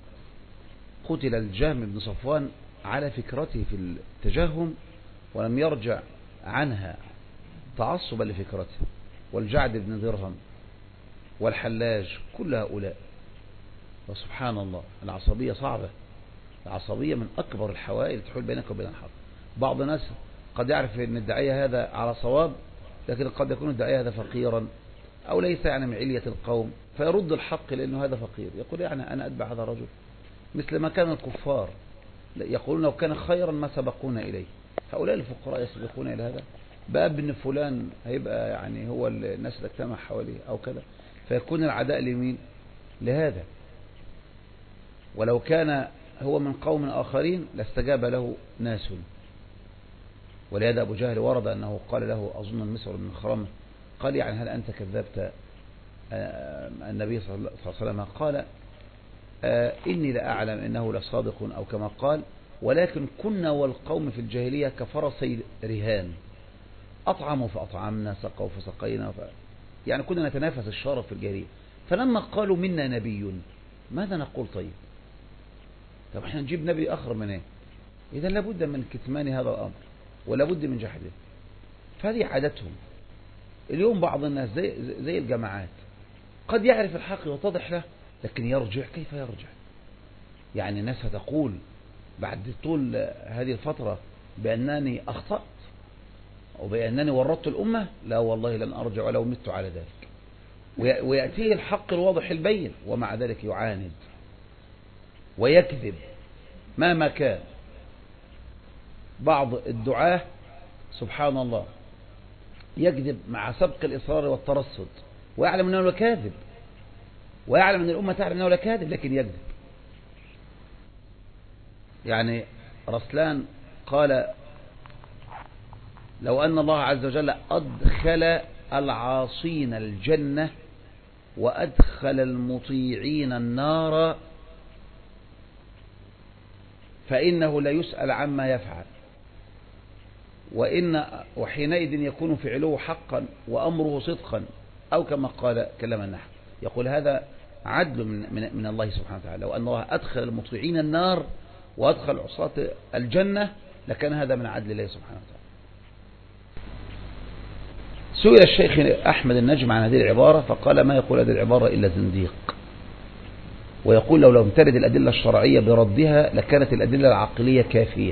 قتل الجهم بن صفوان على فكرته في التجهم ولم يرجع عنها تعصبا لفكرته، والجعد بن درهم والحلاج، كل هؤلاء. وسبحان الله العصبية صعبة، العصبية من أكبر الحوائل تحول بينك وبين الحق. بعض الناس قد يعرف أن الداعية هذا على صواب، لكن قد يكون الداعية هذا فقيرا أو ليس يعني من علية القوم، فيرد الحق لأنه هذا فقير، يقول يعني أنا أتبع هذا الرجل، مثل ما كان الكفار يقولون لو كان خيرا ما سبقونا إليه. هؤلاء الفقراء يسبقون إلى هذا بأبن فلان هيبقى يعني هو الناس اللي اجتمع حواليه أو كذا، فيكون العداء لمين؟ لهذا. ولو كان هو من قوم آخرين لاستجاب له ناس. ولهذا أبو جهل ورد أنه قال له أظن المسور بن خرمة، قال يعني هل أنت كذبت النبي صلى الله عليه وسلم؟ قال إني لأعلم إنه لصادق أو كما قال، ولكن كنا والقوم في الجاهلية كفرسي رهان، أطعموا فأطعمنا، سقوا فسقينا، ف... يعني كنا نتنافس الشرف في الجاهلية. فلما قالوا منا نبي ماذا نقول؟ طيب طب احنا نجيب نبي آخر من ايه؟ إذا لابد من كتمان هذا الأمر ولابد من جحده. فهذه عادتهم. اليوم بعض الناس زي, زي الجماعات قد يعرف الحق وتضح له، لكن يرجع. كيف يرجع؟ يعني الناس هتقول بعد طول هذه الفترة بأنني أخطأت وبأنني ورطت الأمة، لا والله لن أرجع ولو مت على ذلك. ويأتيه الحق الواضح البين ومع ذلك يعاند ويكذب مهما كان. بعض الدعاة سبحان الله يكذب مع سبق الإصرار والترصد، ويعلم أنه كاذب، ويعلم أن الأمة تعلم أنه كاذب، لكن يكذب. يعني رسلان قال لو أن الله عز وجل أدخل العاصين الجنة وأدخل المطيعين النار فإنه لا يسأل عما يفعل، وإن وحينئذ يكون فعله حقا وأمره صدقا، أو كما قال كلام النحو. يقول هذا عدل من, من, من الله سبحانه وتعالى. لو أن الله أدخل المطيعين النار وأدخل عصاة الجنة لكان هذا من عدل الله سبحانه وتعالى. سئل الشيخ أحمد النجم عن هذه العبارة فقال ما يقول هذه العبارة إلا زنديق، ويقول لو لم ترد الأدلة الشرعية بردها لكانت الأدلة العقلية كافية.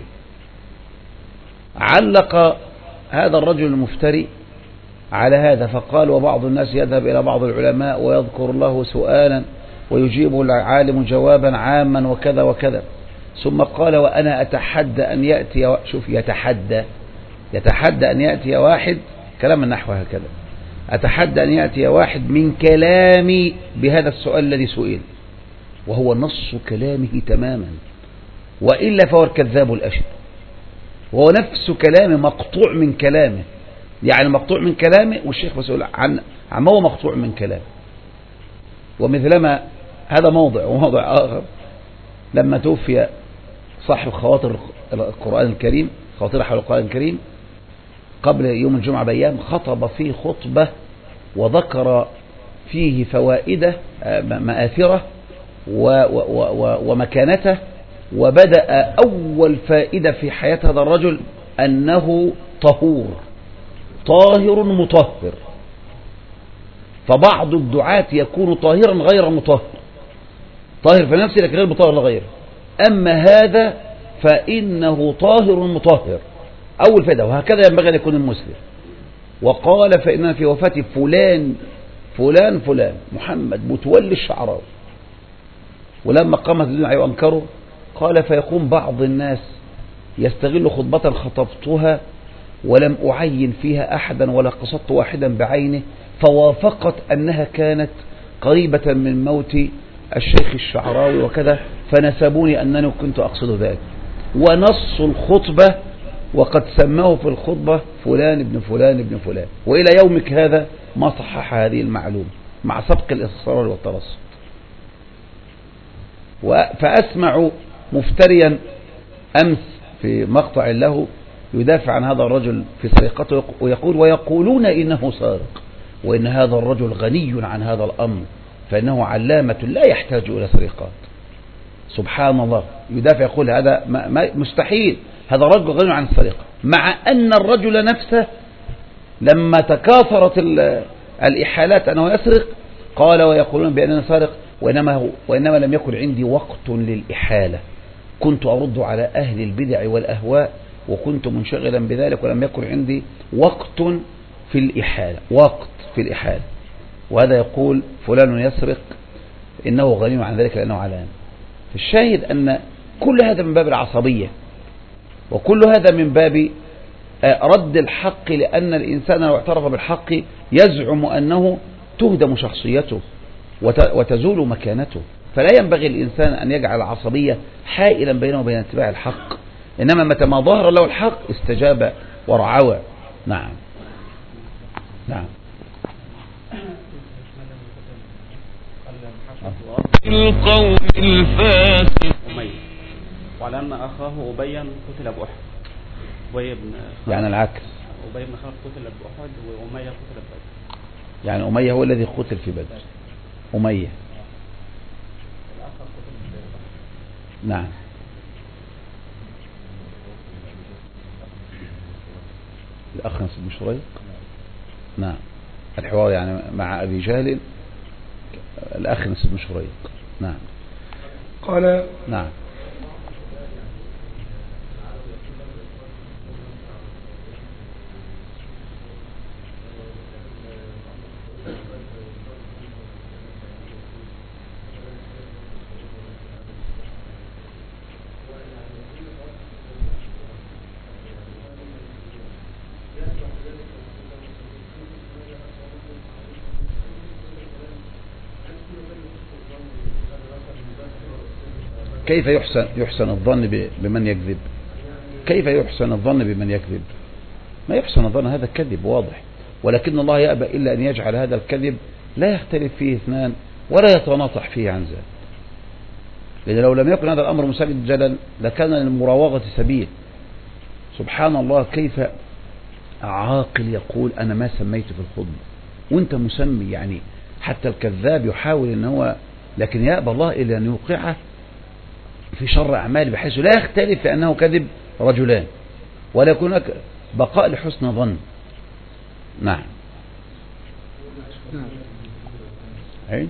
علق هذا الرجل المفتري على هذا فقال وبعض الناس يذهب إلى بعض العلماء ويذكر الله سؤالا ويجيبه العالم جوابا عاما وكذا وكذا، ثم قال وأنا أتحدى أن يأتي، شوف يتحدى يتحدى أن يأتي واحد، كلام النحو هكذا، أتحدى أن يأتي واحد من كلامي بهذا السؤال الذي سئل، وهو نص كلامه تماما، وإلا فهو الكذاب الأشد، وهو نفس كلامه مقطوع من كلامه، يعني مقطوع من كلامه، والشيخ مسؤول عن عما هو مقطوع من كلامه. ومثلما هذا موضع، وموضع آخر لما توفي صاحب خواطر القرآن الكريم، خواطر حول القرآن الكريم، قبل يوم الجمعة بأيام خطب فيه خطبة وذكر فيه فوائده مآثرة ومكانته، وبدأ أول فائدة في حياة هذا الرجل أنه طهور طاهر مطهر. فبعض الدعاة يكون طاهرا غير مطهر، طاهر في نفسه لكن غير مطهر لغيره، أما هذا فإنه طاهر مطهر. أول فائدة، وهكذا ينبغي أن يكون المسلم. وقال فإننا في وفاة فلان فلان فلان محمد متولي الشعراوي، ولما قامت الدنيا وأنكروا قال فيقوم بعض الناس يستغل خطبة خطبتها ولم أعين فيها أحدا ولا قصدت واحدا بعينه، فوافقت أنها كانت قريبة من موت الشيخ الشعراوي وكذا، فنسبوني أنني كنت أقصد ذلك. ونص الخطبة وقد سماه في الخطبة فلان ابن فلان ابن فلان، وإلى يومك هذا ما صحح هذه المعلومة مع سبق الإصرار والترصد. فأسمع مفتريا أمس في مقطع له يدافع عن هذا الرجل في سرقته ويقول ويقولون إنه سارق، وإن هذا الرجل غني عن هذا الأمر فإنه علامة لا يحتاج إلى سرقات. سبحان الله، يدافع يقول هذا مستحيل، هذا الرجل غني عن السرقة، مع أن الرجل نفسه لما تكاثرت الإحالات أنه يسرق قال ويقولون بأننا سارق، وإنما, هو وإنما لم يكن عندي وقت للإحالة، كنت أرد على أهل البدع والأهواء وكنت منشغلا بذلك، ولم يكن عندي وقت في الإحالة وقت في الإحالة. وهذا يقول فلان يسرق إنه غني عن ذلك لأنه علام. الشاهد أن كل هذا من باب العصبية، وكل هذا من باب رد الحق، لأن الإنسان لو اعترف بالحق يزعم أنه تهدم شخصيته وتزول مكانته. فلا ينبغي الإنسان أن يجعل العصبية حائلا بينه وبين اتباع الحق، إنما متى ما ظهر له الحق استجاب ورعوى. نعم نعم. القوم الفاسق وعلى أن أخاه أبي قتل بأحد. أبي بن يعني العكس، أبي بن خلف قتل بأحد وأمية قتل ببدر. يعني أمية هو الذي قتل في بدر. أمية نعم. الأخ نسب بن شريق نعم. الحوار يعني مع أبي جهل الأخ نسب بن شريق نعم. قال نعم. كيف يحسن يحسن الظن بمن يكذب؟ كيف يحسن الظن بمن يكذب؟ ما يحسن الظن، هذا كذب واضح، ولكن الله يأبى إلا أن يجعل هذا الكذب لا يختلف فيه اثنان ولا يتناطح فيه عن ذلك. لأن لو لم يكن هذا الأمر مسجلا لكان للمراوغة سبيل. سبحان الله، كيف عاقل يقول أنا ما سميت في الخطبة وأنت مسمي؟ يعني حتى الكذاب يحاول أن هو، لكن يأبى الله إلا أن يوقعه في شر أعمال بحيث لا يختلف في أنه كذب رجلان ولا يكون هناك بقاء لحسن ظن. نعم. نعم. أي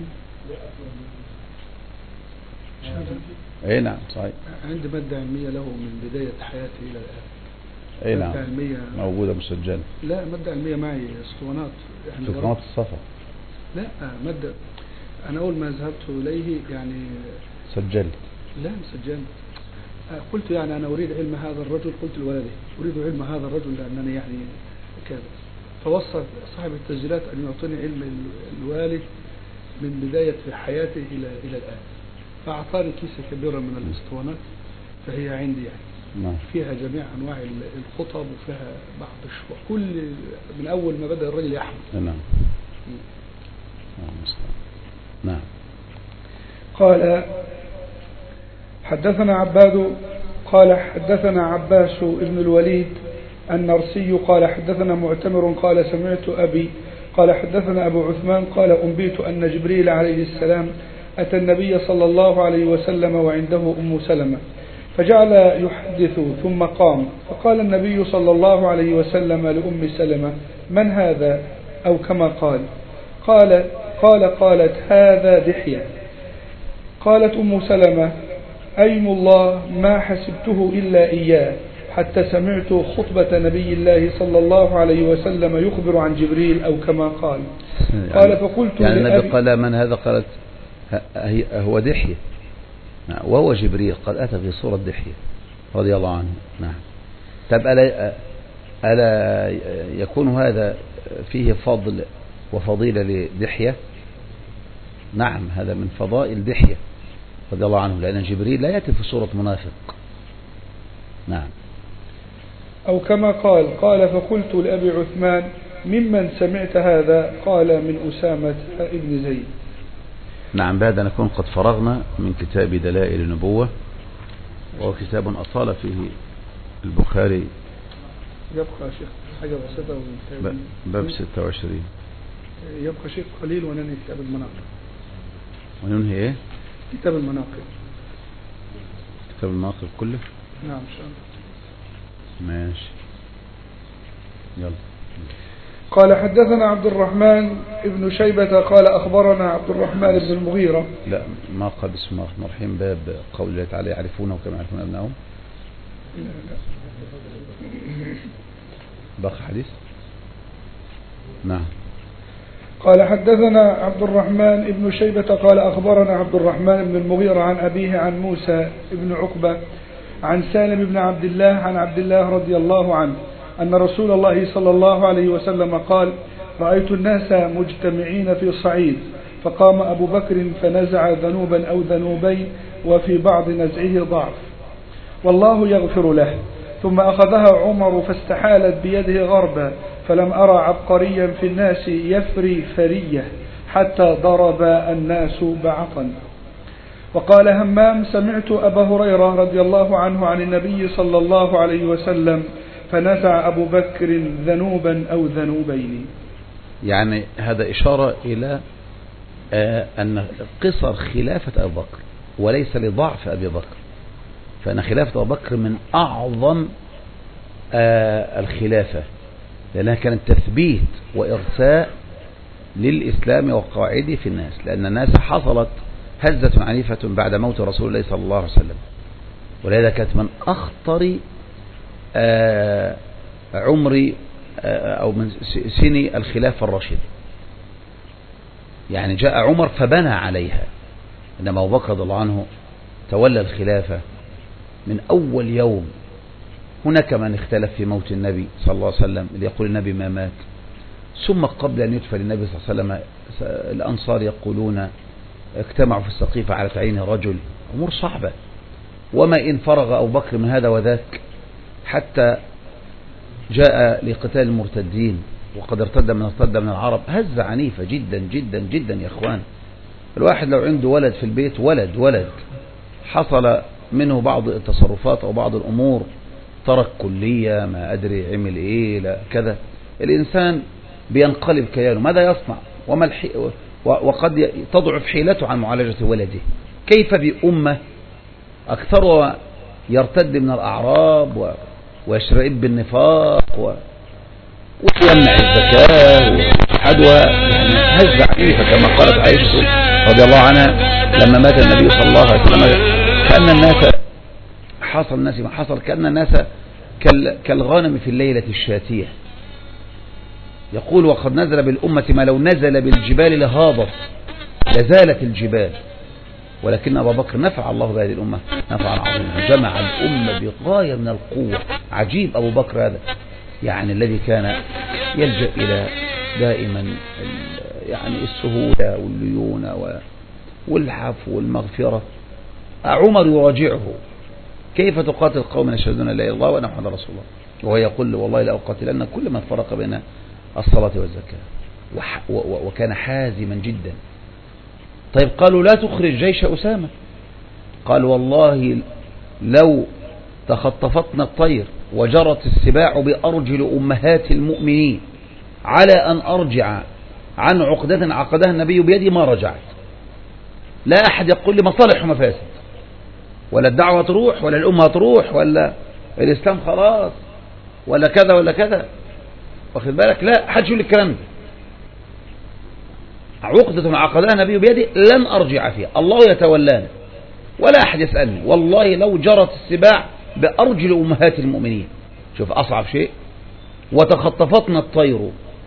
أي نعم صحيح. عندي مادة علمية له من بداية حياتي إلى الآن. أي نعم موجودة مسجلة. لا، مادة علمية معي اسطوانات في قناة الصفا. لا، مادة أنا أول ما ذهبت إليه يعني سجلت. لا مسجل. قلت يعني أنا أريد علم هذا الرجل، قلت لولدي أريد علم هذا الرجل لأنني يعني كذا، فوصل صاحب التسجيلات أن يعطيني علم الوالد من بداية حياته إلى إلى الآن، فأعطاني كيسة كبيرة من الاسطوانات فهي عندي يعني. نعم. فيها جميع أنواع الخطب وفيها بعض الشروع، كل من أول ما بدأ الرجل يحمل. نعم. نعم. قال حدثنا عباد قال حدثنا عباس بن الوليد النرسي قال حدثنا معتمر قال سمعت أبي قال حدثنا أبو عثمان قال أنبيت أن جبريل عليه السلام أتى النبي صلى الله عليه وسلم وعنده أم سلمة فجعل يحدث ثم قام فقال النبي صلى الله عليه وسلم لأم سلمة من هذا أو كما قال قال قال قالت هذا دحية. قالت أم سلمة أيم الله ما حسبته إلا إياه حتى سمعت خطبة نبي الله صلى الله عليه وسلم يخبر عن جبريل أو كما قال. قال فقلت يعني النبي قال من هذا قالت هو دحية وهو جبريل قد أتى في صورة دحية رضي الله عنه. نعم. طب ألا, ألا يكون هذا فيه فضل وفضيلة لدحية؟ نعم هذا من فضائل دحية رضي الله عنه لأن جبريل لا يأتي في صورة منافق. نعم. أو كما قال. قال فقلت لأبي عثمان ممن سمعت هذا؟ قال من أسامة ابن زيد. نعم. بهذا نكون قد فرغنا من كتاب دلائل النبوة وهو كتاب أطال فيه البخاري. يبقى شيخ حاجة بسيطة باب ستة وعشرين. يبقى شيء قليل وننهي كتاب المناقب. وننهي ايه؟ كتاب المناقب. كتاب المناقب كله؟ نعم إن شاء الله. ماشي. يلا. قال حدثنا عبد الرحمن ابن شيبة قال أخبرنا عبد الرحمن بن المغيرة. لا ما قال بسم الله الرحمن الرحيم باب قول الله تعالى يعرفونه كما يعرفون أبنائهم. لا لا. بقى حديث. نعم. قال حدثنا عبد الرحمن ابن شيبة قال أخبرنا عبد الرحمن بن المغيرة عن أبيه عن موسى بن عقبة عن سالم بن عبد الله عن عبد الله رضي الله عنه أن رسول الله صلى الله عليه وسلم قال رأيت الناس مجتمعين في صعيد فقام أبو بكر فنزع ذنوبا أو ذنوبين وفي بعض نزعه ضعف والله يغفر له ثم أخذها عمر فاستحالت بيده غربا فلم أرى عبقريا في الناس يفري فرية حتى ضرب الناس بعطا. وقال همام سمعت أبا هريرة رضي الله عنه عن النبي صلى الله عليه وسلم فنزع أبو بكر ذنوبا أو ذنوبين. يعني هذا إشارة إلى آه أن قصر خلافة أبو بكر وليس لضعف أبي بكر، فأن خلافة أبو بكر من أعظم آه الخلافة لأنها كانت تثبيت وإرساء للإسلام وقاعده في الناس، لأن الناس حصلت هزة عنيفة بعد موت رسول الله صلى الله عليه وسلم، ولهذا كانت من أخطر آه عمر آه أو من سني الخلافة الراشدة. يعني جاء عمر فبنى عليها، إنما أبو بكر رضي الله عنه تولى الخلافة من أول يوم. هناك من اختلف في موت النبي صلى الله عليه وسلم اللي يقول النبي ما مات، ثم قبل أن يدفن النبي صلى الله عليه وسلم الأنصار يقولون اجتمعوا في السقيفة على تعيين رجل، أمور صعبة. وما إن فرغ أبو بكر من هذا وذاك حتى جاء لقتال المرتدين وقد ارتد من ارتد من العرب، هزة عنيفة جدا جدا جدا يا اخوان. الواحد لو عنده ولد في البيت ولد ولد حصل منه بعض التصرفات أو بعض الأمور، ترك كلية ما أدري عمل إيه لا كذا، الإنسان بينقلب كيانه، ماذا يصنع؟ وما الحي... وقد تضعف حيلته عن معالجة ولده. كيف بأمة أكثرها يرتد من الأعراب و... ويشرب بالنفاق و... ويمنع الزكاة وحدوى، يعني هزة عنيفة كما قالت عائشة رضي الله عنها لما مات النبي صلى الله عليه وسلم كأن الناس حصل الناس ما حصل كأن الناس كالغنم في الليلة الشاتية. يقول وقد نزل بالأمة ما لو نزل بالجبال لهاضت، لزالت الجبال، ولكن أبا بكر نفع الله بهذه الأمة نفعا عظيما، جمع الأمة بغاية من القوة. عجيب أبو بكر هذا، يعني الذي كان يلجأ إلى دائما يعني السهولة والليونة والعفو والمغفرة. عمر يراجعه كيف تقاتل قوم يشهدون لا إله إلا الله وأن محمدا رسول الله وهو يقول والله لا أقاتلن كل من فرق بين الصلاة والزكاة، وكان حازما جدا. طيب قالوا لا تخرج جيش أسامة، قال والله لو تخطفتنا الطير وجرت السباع بأرجل أمهات المؤمنين على أن أرجع عن عقدة عقدها النبي بيدي ما رجعت. لا أحد يقول لي مصالح ومفاسد، ولا الدعوة تروح ولا الأمة تروح ولا الإسلام خلاص ولا كذا ولا كذا، واخد بالك؟ لا حد يقول الكلام ده. عقدة عقدها النبي بيدي لن أرجع فيها، الله يتولانا ولا أحد يسألني، والله لو جرت السباع بأرجل أمهات المؤمنين. شوف أصعب شيء، وتخطفتنا الطير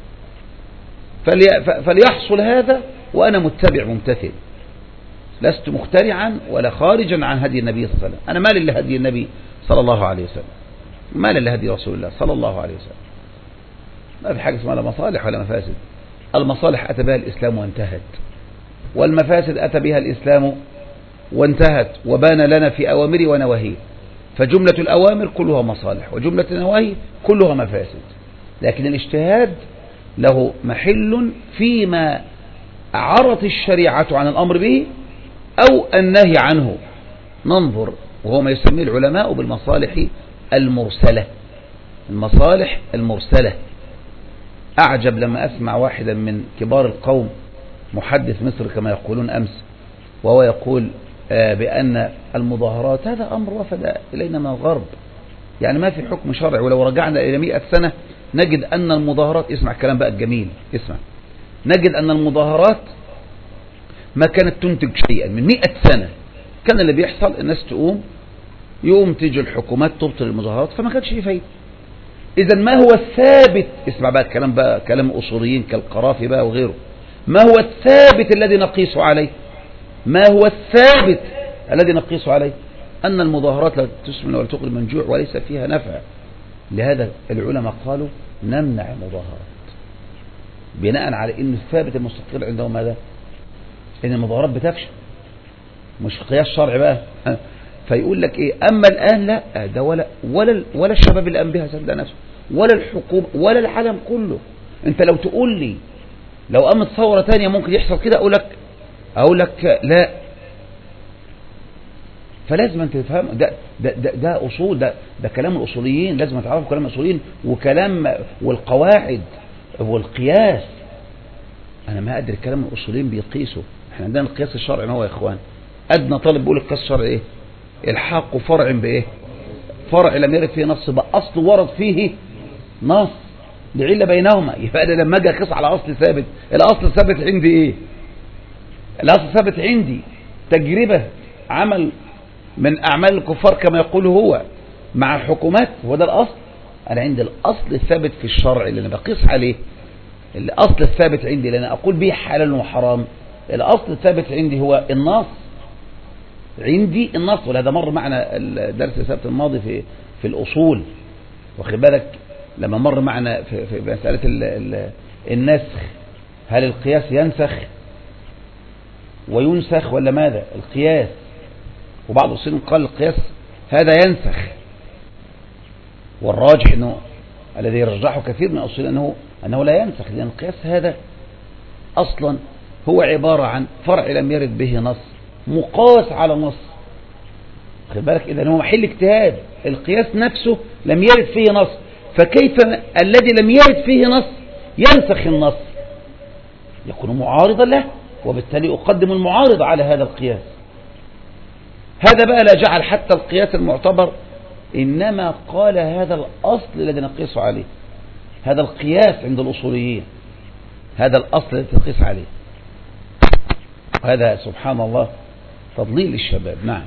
فليحصل هذا وأنا متبع ممتثل، لست مخترعا ولا خارجا عن هدي النبي صلى الله عليه وسلم. أنا مالي لهدي النبي صلى الله عليه وسلم، مالي لهدي رسول الله صلى الله عليه وسلم. ما في حاجة اسمها لا مصالح ولا مفاسد. المصالح أتى بها الإسلام وانتهت، والمفاسد أتى بها الإسلام وانتهت، وبان لنا في أوامره ونواهيه. فجملة الأوامر كلها مصالح وجملة النواهي كلها مفاسد، لكن الاجتهاد له محل فيما عرت الشريعة عن الأمر به أو النهي عنه. ننظر، وهو ما يسميه العلماء بالمصالح المرسلة. المصالح المرسلة أعجب لما أسمع واحدا من كبار القوم محدث مصر كما يقولون أمس، وهو يقول بأن المظاهرات هذا أمر وفد إلينا من الغرب، يعني ما في حكم شرعي، ولو رجعنا إلى مئة سنة نجد أن المظاهرات، اسمع الكلام بقى الجميل، اسمع، نجد أن المظاهرات ما كانت تنتج شيئا. من مئة سنة كان اللي بيحصل الناس تقوم يقوم تيجي الحكومات تبطل المظاهرات، فما كانش فيه فايدة. إذا ما هو الثابت، اسمع بقى الكلام بقى كلام أصوليين كالقرافي بقى وغيره، ما هو الثابت الذي نقيس عليه؟ ما هو الثابت الذي نقيس عليه؟ أن المظاهرات لا تسمن ولا تغني من جوع وليس فيها نفع. لهذا العلماء قالوا نمنع المظاهرات بناء على أن الثابت المستقر عندهم ماذا؟ أن المظاهرات بتفشل، مش قياس شرعي بقى. فيقول لك إيه؟ أما الآن لا، ده ولا ولا ولا الشباب اللي قام بها صدق نفسه، ولا الحكومة ولا العالم كله. أنت لو تقول لي لو قامت ثورة تانية ممكن يحصل كده، أقول لك أقول لك لا. فلازم أنت تفهم ده ده ده, ده أصول، ده ده كلام الأصوليين، لازم تعرفوا كلام الأصوليين وكلام والقواعد والقياس. أنا ما أدري كلام الأصوليين بيقيسوا. إحنا عندنا القياس الشرعي ما هو يا إخوان؟ أدنى طالب بيقول القياس الشرعي إيه؟ الحاق فرع بإيه؟ فرع لم يرد فيه نص بقى أصل ورد فيه نص لعلة بينهما. يبقى أنا لما أجي أقيس على أصل ثابت، الأصل ثابت عندي إيه؟ الأصل ثابت عندي تجربة عمل من أعمال الكفار كما يقول هو مع الحكومات، هو ده الأصل. أنا عندي الأصل الثابت في الشرع اللي أنا بقيس عليه، الأصل الثابت عندي اللي أنا أقول به حلال وحرام، الأصل الثابت عندي هو النص. عندي النص، وهذا مر معنا الدرس السبت الماضي في في الأصول، واخد بالك لما مر معنا في, في مسألة ال ال النسخ، هل القياس ينسخ وينسخ ولا ماذا؟ القياس، وبعض الأصوليين قال القياس هذا ينسخ، والراجح انه الذي يرجحه كثير من الأصوليين انه انه لا ينسخ، لأن القياس هذا اصلا هو عبارة عن فرع لم يرد به نص مقاس على نص، خد بالك. إذا هو محل اجتهاد، القياس نفسه لم يرد فيه نص، فكيف الذي لم يرد فيه نص ينسخ النص؟ يكون معارضا له، وبالتالي أقدم المعارض على هذا القياس. هذا بقى لا جعل حتى القياس المعتبر، إنما قال هذا الأصل الذي نقيس عليه، هذا القياس عند الأصوليين، هذا الأصل الذي تقيس عليه. هذا سبحان الله تضليل الشباب. نعم.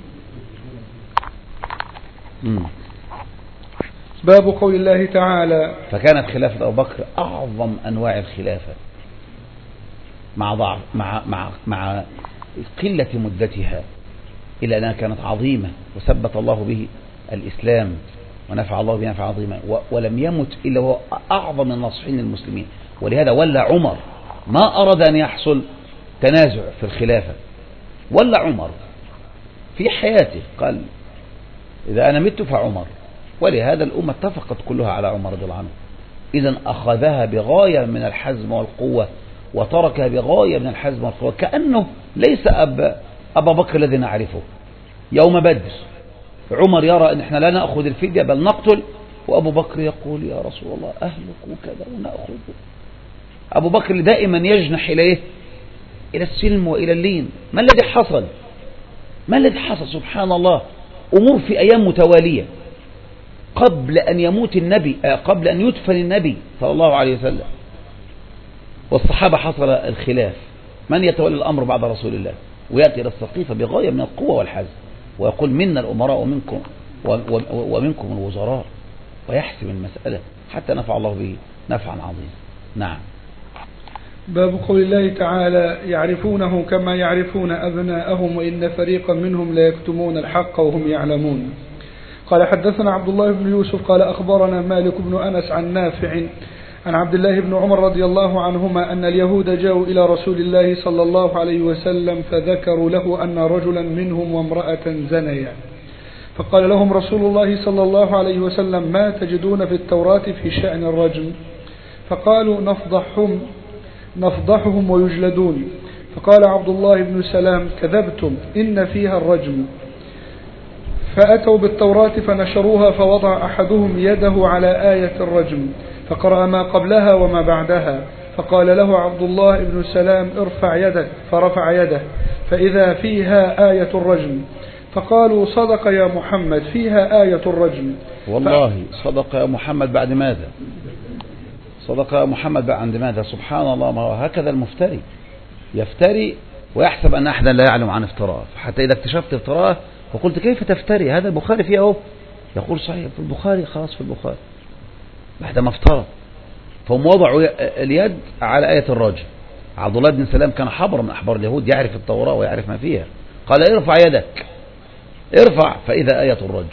مم. باب قول الله تعالى: فكانت خلافة أبو بكر أعظم أنواع الخلافة مع ضعف مع مع مع قلة مدتها، إلى أنها كانت عظيمة، وثبت الله به الإسلام ونفع الله به نفع عظيما، ولم يمت إلا هو أعظم الناصحين المسلمين. ولهذا ولى عمر، ما أراد أن يحصل تنازع في الخلافة، ولى عمر في حياته قال إذا أنا مت فعمر، ولهذا الأمة اتفقت كلها على عمر رضي الله عنه. إذا أخذها بغاية من الحزم والقوة وتركها بغاية من الحزم والقوة، كأنه ليس أب أبا بكر الذي نعرفه. يوم بدر عمر يرى أن احنا لا نأخذ الفدية بل نقتل، وأبو بكر يقول يا رسول الله أهلك وكذا ونأخذ. أبو بكر دائما يجنح إليه إلى السلم وإلى اللين. ما الذي حصل؟ ما الذي حصل؟ سبحان الله، أمور في أيام متوالية قبل أن يموت النبي، قبل أن يدفن النبي صلى الله عليه وسلم، والصحابة حصل الخلاف من يتولى الأمر بعد رسول الله، ويأتي إلى السقيفة بغاية من القوة والحزم ويقول منا الأمراء ومنكم ومنكم الوزراء، ويحسم المسألة حتى نفع الله به نفعا عظيما. نعم. باب قول الله تعالى يعرفونه كما يعرفون أبناءهم وإن فريقا منهم لا يكتمون الحق وهم يعلمون. قال حدثنا عبد الله بن يوسف قال أخبرنا مالك بن أنس عن نافع عن عبد الله بن عمر رضي الله عنهما أن اليهود جاءوا إلى رسول الله صلى الله عليه وسلم فذكروا له أن رجلا منهم وامرأة زنيا، فقال لهم رسول الله صلى الله عليه وسلم ما تجدون في التوراة في شأن الرجم؟ فقالوا نفضحهم نفضحهم ويجلدون. فقال عبد الله بن سلام كذبتم إن فيها الرجم. فأتوا بالتوراة فنشروها فوضع أحدهم يده على آية الرجم فقرأ ما قبلها وما بعدها، فقال له عبد الله بن سلام ارفع يدك، فرفع يده فإذا فيها آية الرجم. فقالوا صدق يا محمد فيها آية الرجم. والله صدق يا محمد بعد ماذا؟ صدق يا محمد بعد ماذا؟ سبحان الله، ما هكذا المفتري يفتري ويحسب أن أحدا لا يعلم عن افتراء، حتى إذا اكتشفت افتراء وقلت كيف تفتري؟ هذا البخاري فيه أهو، يقول صحيح في البخاري، خلاص في البخاري بعدما افترى. فهم وضعوا اليد على آية الرجم. عبد الله بن سلام كان حبر من أحبار اليهود يعرف التوراة ويعرف ما فيها، قال ارفع يدك، ارفع فإذا آية الرجم.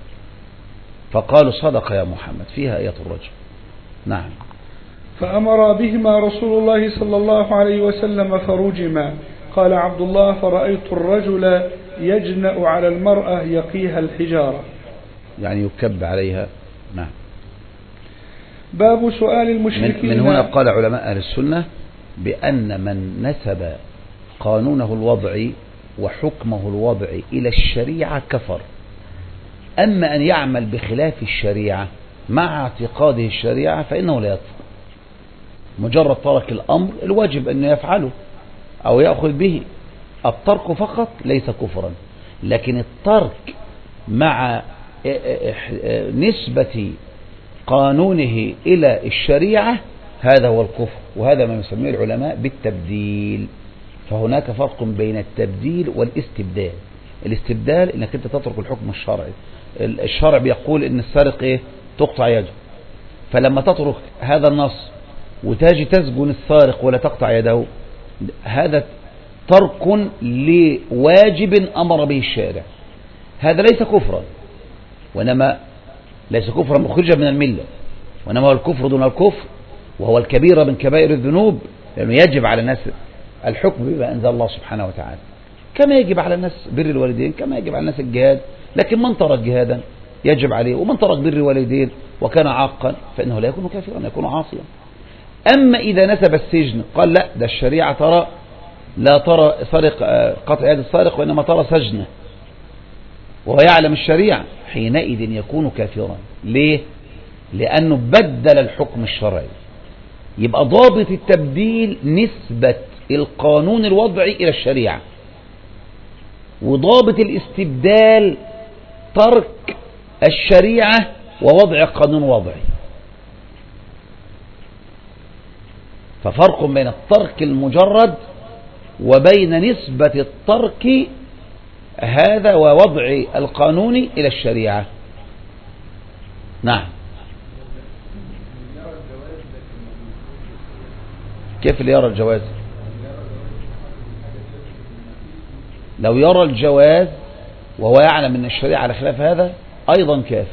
فقالوا صدق يا محمد فيها آية الرجم. نعم. فأمر بهما رسول الله صلى الله عليه وسلم فرجما. قال عبد الله فرأيت الرجل يجنأ على المرأة يقيها الحجارة، يعني يكب عليها. نعم. باب سؤال المشركين. من, من هنا قال علماء أهل السنة بأن من نسب قانونه الوضعي وحكمه الوضعي إلى الشريعة كفر. أما أن يعمل بخلاف الشريعة مع اعتقاده الشريعة فإنه لا يكفر. مجرد ترك الأمر الواجب أن يفعله أو يأخذ به، الترك فقط ليس كفرا، لكن الترك مع نسبة قانونه إلى الشريعة هذا هو الكفر، وهذا ما يسميه العلماء بالتبديل. فهناك فرق بين التبديل والاستبدال. الاستبدال انك انت تترك الحكم الشرعي. الشرع بيقول ان السارق ايه؟ تقطع يده، فلما تترك هذا النص وتاجي تسجن السارق ولا تقطع يده، هذا ترك لواجب امر به الشارع. هذا ليس كفرا، وانما ليس كفرا مخرجا من المله، وانما هو الكفر دون الكفر، وهو الكبيرة من كبائر الذنوب، لأنه يجب على الناس الحكم بما أنزل الله سبحانه وتعالى، كما يجب على الناس بر الوالدين، كما يجب على الناس الجهاد. لكن من ترك جهادا يجب عليه، ومن ترك بر الوالدين وكان عاقا فإنه لا يكون كافرا، يكون عاصيا. أما إذا نسب السجن قال لا، ده الشريعة ترى لا ترى سرق قطع يد السارق، وإنما ترى سجنه، وهو يعلم الشريعة، حينئذ يكون كافرا. ليه؟ لأنه بدل الحكم الشرعي. يبقى ضابط التبديل نسبة القانون الوضعي إلى الشريعة، وضابط الاستبدال ترك الشريعة ووضع قانون وضعي. ففرق بين الترك المجرد وبين نسبة الترك هذا ووضع القانون إلى الشريعة. نعم. كيف اللي يرى الجواز؟ لو يرى الجواز وهو يعلم أن الشريعة على خلاف هذا أيضا كافر،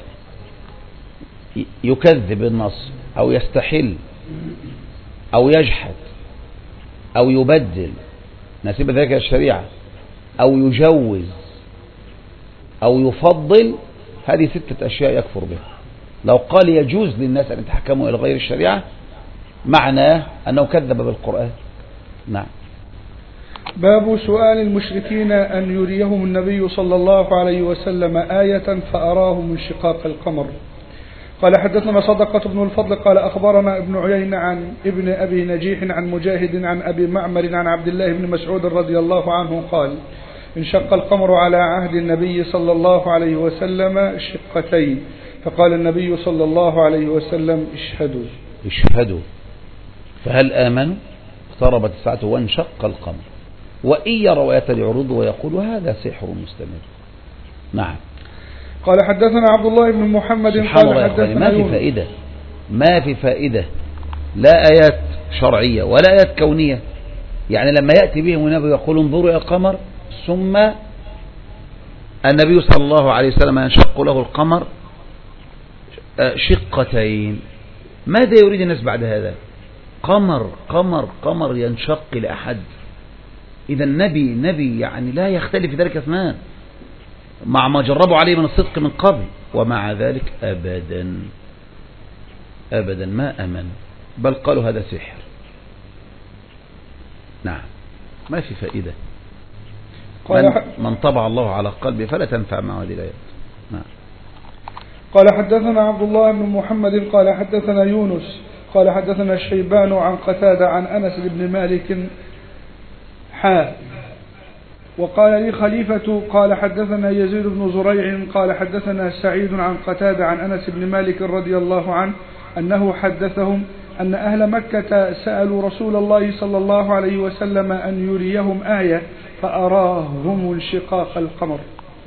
يكذب النص أو يستحل أو يجحد أو يبدل نسيب ذلك الشريعة أو يجوز أو يفضل، هذه ستة أشياء يكفر بها. لو قال يجوز للناس أن يتحكموا إلى غير الشريعة معناه أنه كذب بالقرآن. نعم. باب سؤال المشركين أن يريهم النبي صلى الله عليه وسلم آية فأراهم انشقاق القمر. قال حدثنا صدقة بن الفضل قال أخبرنا ابن عيينة عن ابن أبي نجيح عن مجاهد عن أبي معمر عن عبد الله بن مسعود رضي الله عنه قال انشق القمر على عهد النبي صلى الله عليه وسلم شقتين، فقال النبي صلى الله عليه وسلم اشهدوا اشهدوا فهل آمنوا؟ اقتربت الساعة وانشق القمر، وإن يروا آية يعرضوا ويقولوا هذا سحر مستمر. نعم. قال حدثنا عبد الله بن محمد قال حدثنا ما في فائدة ما في فائدة لا آيات شرعية ولا آيات كونية. يعني لما يأتي بهم النبي يقول انظروا إلى القمر ثم النبي صلى الله عليه وسلم ينشق له القمر شقتين، ماذا يريد الناس بعد هذا؟ قمر قمر قمر ينشق لأحد؟ إذا النبي نبي يعني لا يختلف في ذلك اثنان مع ما جربوا عليه من الصدق من قبل، ومع ذلك أبدا أبدا ما أمن، بل قالوا هذا سحر. نعم. ما في فائدة. من, من طبع الله على قلبه فلا تنفع معه هذه الآيات. نعم. قال حدثنا عبد الله بن محمد قال حدثنا يونس قال حدثنا الشيبان عن قتادة عن أنس بن مالك حاء. وقال لي خليفة قال حدثنا يزيد بن زريع قال حدثنا سعيد عن قتادة عن أنس بن مالك رضي الله عنه أنه حدثهم أن أهل مكة سألوا رسول الله صلى الله عليه وسلم أن يريهم آية فأراهم انشقاق القمر.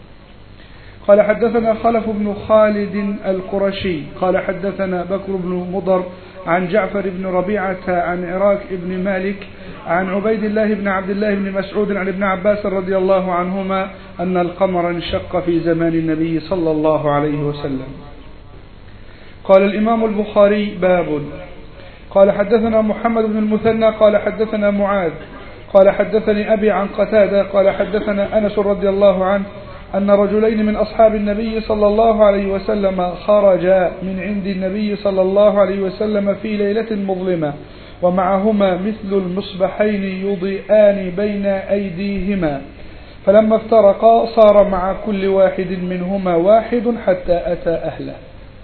قال حدثنا خلف بن خالد القرشي قال حدثنا بكر بن مضر عن جعفر بن ربيعة عن عراك بن مالك عن عبيد الله بن عبد الله بن مسعود عن ابن عباس رضي الله عنهما أن القمر انشق في زمان النبي صلى الله عليه وسلم. قال الإمام البخاري باب. قال حدثنا محمد بن المثنى قال حدثنا معاذ قال حدثني أبي عن قتادة قال حدثنا أنس رضي الله عنه أن رجلين من أصحاب النبي صلى الله عليه وسلم خرجا من عند النبي صلى الله عليه وسلم في ليلة مظلمة ومعهما مثل المصباحين يضيئان بين أيديهما، فلما افترقا صار مع كل واحد منهما واحد حتى أتى أهله.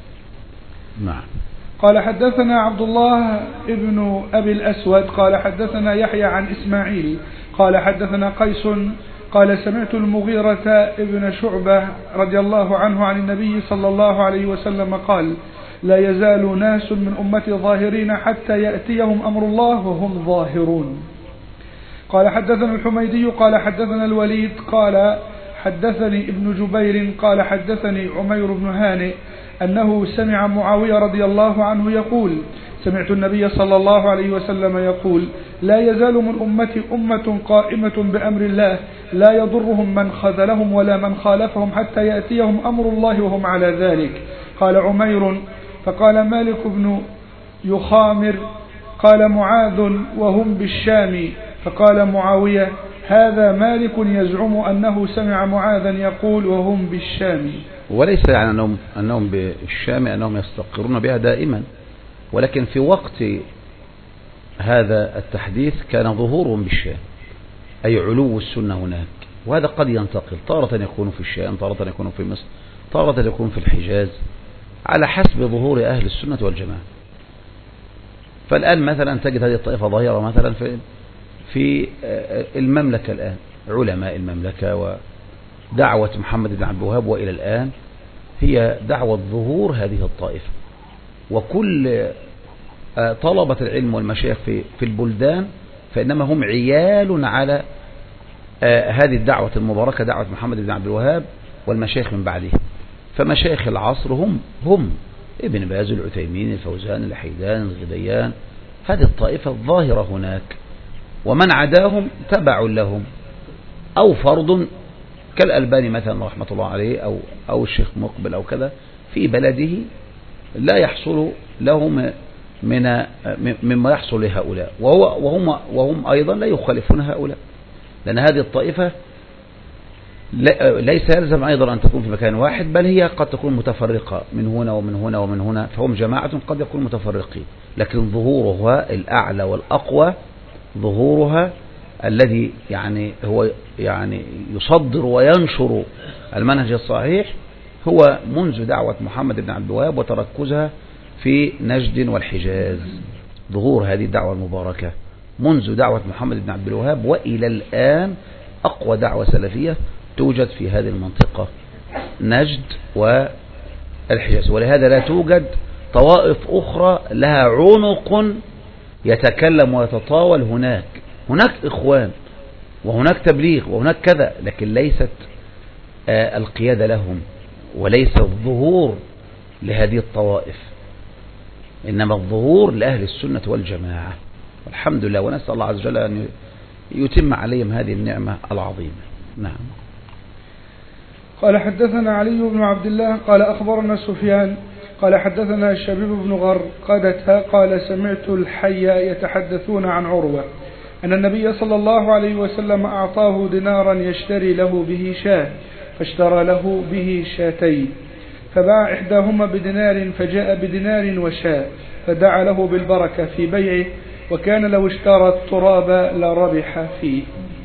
نعم. قال حدثنا عبد الله ابن أبي الأسود قال حدثنا يحيى عن إسماعيل قال حدثنا قيس قال سمعت المغيرة ابن شعبة رضي الله عنه عن النبي صلى الله عليه وسلم قال لا يزال ناس من أمتي ظاهرين حتى يأتيهم أمر الله وهم ظاهرون. قال حدثنا الحميدي قال حدثنا الوليد قال حدثني ابن جبير قال حدثني عمير بن هانئ أنه سمع معاوية رضي الله عنه يقول سمعت النبي صلى الله عليه وسلم يقول لا يزال من أمتي أمة قائمة بأمر الله لا يضرهم من خذلهم ولا من خالفهم حتى يأتيهم أمر الله وهم على ذلك. قال عمير فقال مالك بن يخامر قال معاذ وهم بالشام، فقال معاوية هذا مالك يزعم أنه سمع معاذا يقول وهم بالشام. وليس يعني أنهم, أنهم بالشام أنهم يستقرون بها دائما، ولكن في وقت هذا التحديث كان ظهورهم بالشام أي علو السنة هناك، وهذا قد ينتقل طارة يكون في الشام طارة يكون في مصر طارة يكون في الحجاز على حسب ظهور أهل السنة والجماعة. فالآن مثلا تجد هذه الطائفة ظاهرة مثلا في في المملكة الآن، علماء المملكة ودعوة محمد بن عبد الوهاب وإلى الآن هي دعوة ظهور هذه الطائفة، وكل طلبة العلم والمشايخ في في البلدان فإنما هم عيال على هذه الدعوة المباركة دعوة محمد بن عبد الوهاب والمشايخ من بعده. فمشايخ العصر هم هم ابن باز العثيمين الفوزان الحيدان الغديان، هذه الطائفة الظاهرة هناك، ومن عداهم تبع لهم أو فرض كالألباني مثلا رحمة الله عليه أو أو الشيخ مقبل أو كذا في بلده لا يحصل لهم من مما يحصل لهؤلاء، وهو وهم وهم أيضا لا يخالفون هؤلاء، لأن هذه الطائفة ليس يلزم أيضا أن تكون في مكان واحد، بل هي قد تكون متفرقة من هنا ومن هنا ومن هنا، فهم جماعة قد يكون متفرقين، لكن ظهورها الأعلى والأقوى ظهورها الذي يعني هو يعني يصدر وينشر المنهج الصحيح هو منذ دعوة محمد بن عبد الوهاب وتركزها في نجد والحجاز. ظهور هذه الدعوة المباركة منذ دعوة محمد بن عبد الوهاب وإلى الآن أقوى دعوة سلفية توجد في هذه المنطقة، نجد والحجاز. ولهذا لا توجد طوائف أخرى لها عنق يتكلم ويتطاول هناك. هناك إخوان وهناك تبليغ وهناك كذا، لكن ليست آه القيادة لهم وليس الظهور لهذه الطوائف، إنما الظهور لأهل السنة والجماعة، والحمد لله. ونسأل الله عز وجل أن يتم عليهم هذه النعمة العظيمة. نعم. قال حدثنا علي بن عبد الله قال أخبرنا سفيان قال حدثنا شبيب بن غر قادتها قال سمعت الحي يتحدثون عن عروة أن النبي صلى الله عليه وسلم أعطاه دينارا يشتري له به شاة، فاشترى له به شاتين، فباع إحداهما بدينار فجاء بدينار وشاة، فدعا له بالبركة في بيعه، وكان لو اشترى التراب لربح فيه.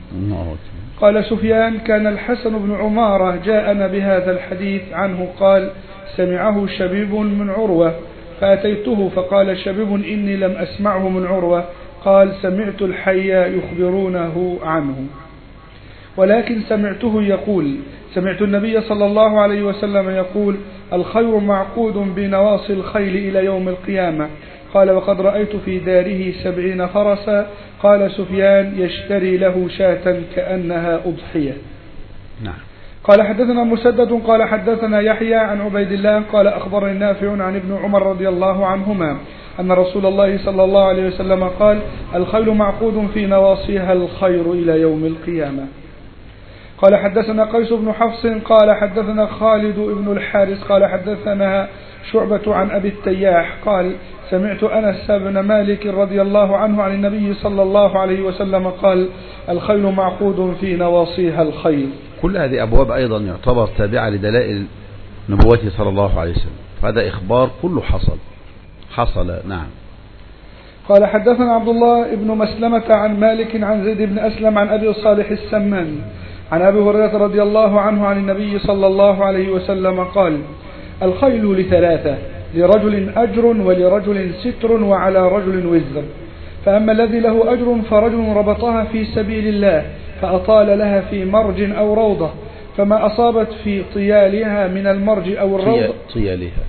قال سفيان كان الحسن بن عمارة جاءنا بهذا الحديث عنه قال سمعه شبيب من عروة، فأتيته فقال شبيب إني لم أسمعه من عروة، قال سمعت الحي يخبرونه عنه، ولكن سمعته يقول سمعت النبي صلى الله عليه وسلم يقول الخير معقود بنواصي الخيل إلى يوم القيامة. قال وقد رأيت في داره سبعين فرسا. قال سفيان يشتري له شاة كأنها أضحية. نعم. قال حدثنا مسدد قال حدثنا يحيى عن عبيد الله قال أخبرني نافع عن ابن عمر رضي الله عنهما أن رسول الله صلى الله عليه وسلم قال الخيل معقود في نواصيها الخير إلى يوم القيامة. قال حدثنا قيس بن حفص قال حدثنا خالد بن الحارث قال حدثنا شعبة عن أبي التياح قال سمعت أنس بن مالك رضي الله عنه عن النبي صلى الله عليه وسلم قال الخيل معقود في نواصيها الخير. كل هذه أبواب أيضا يعتبر تابعة لدلائل نبوته صلى الله عليه وسلم، فهذا إخبار كله حصل حصل. نعم. قال حدثنا عبد الله بن مسلمة عن مالك عن زيد بن أسلم عن أبي صالح السمان عن أبي هريرة رضي الله عنه عن النبي صلى الله عليه وسلم قال الخيل لثلاثة، لرجل أجر ولرجل ستر وعلى رجل وزر، فأما الذي له أجر فرجل ربطها في سبيل الله فأطال لها في مرج أو روضة، فما أصابت في طيالها من المرج أو الروضة طيالها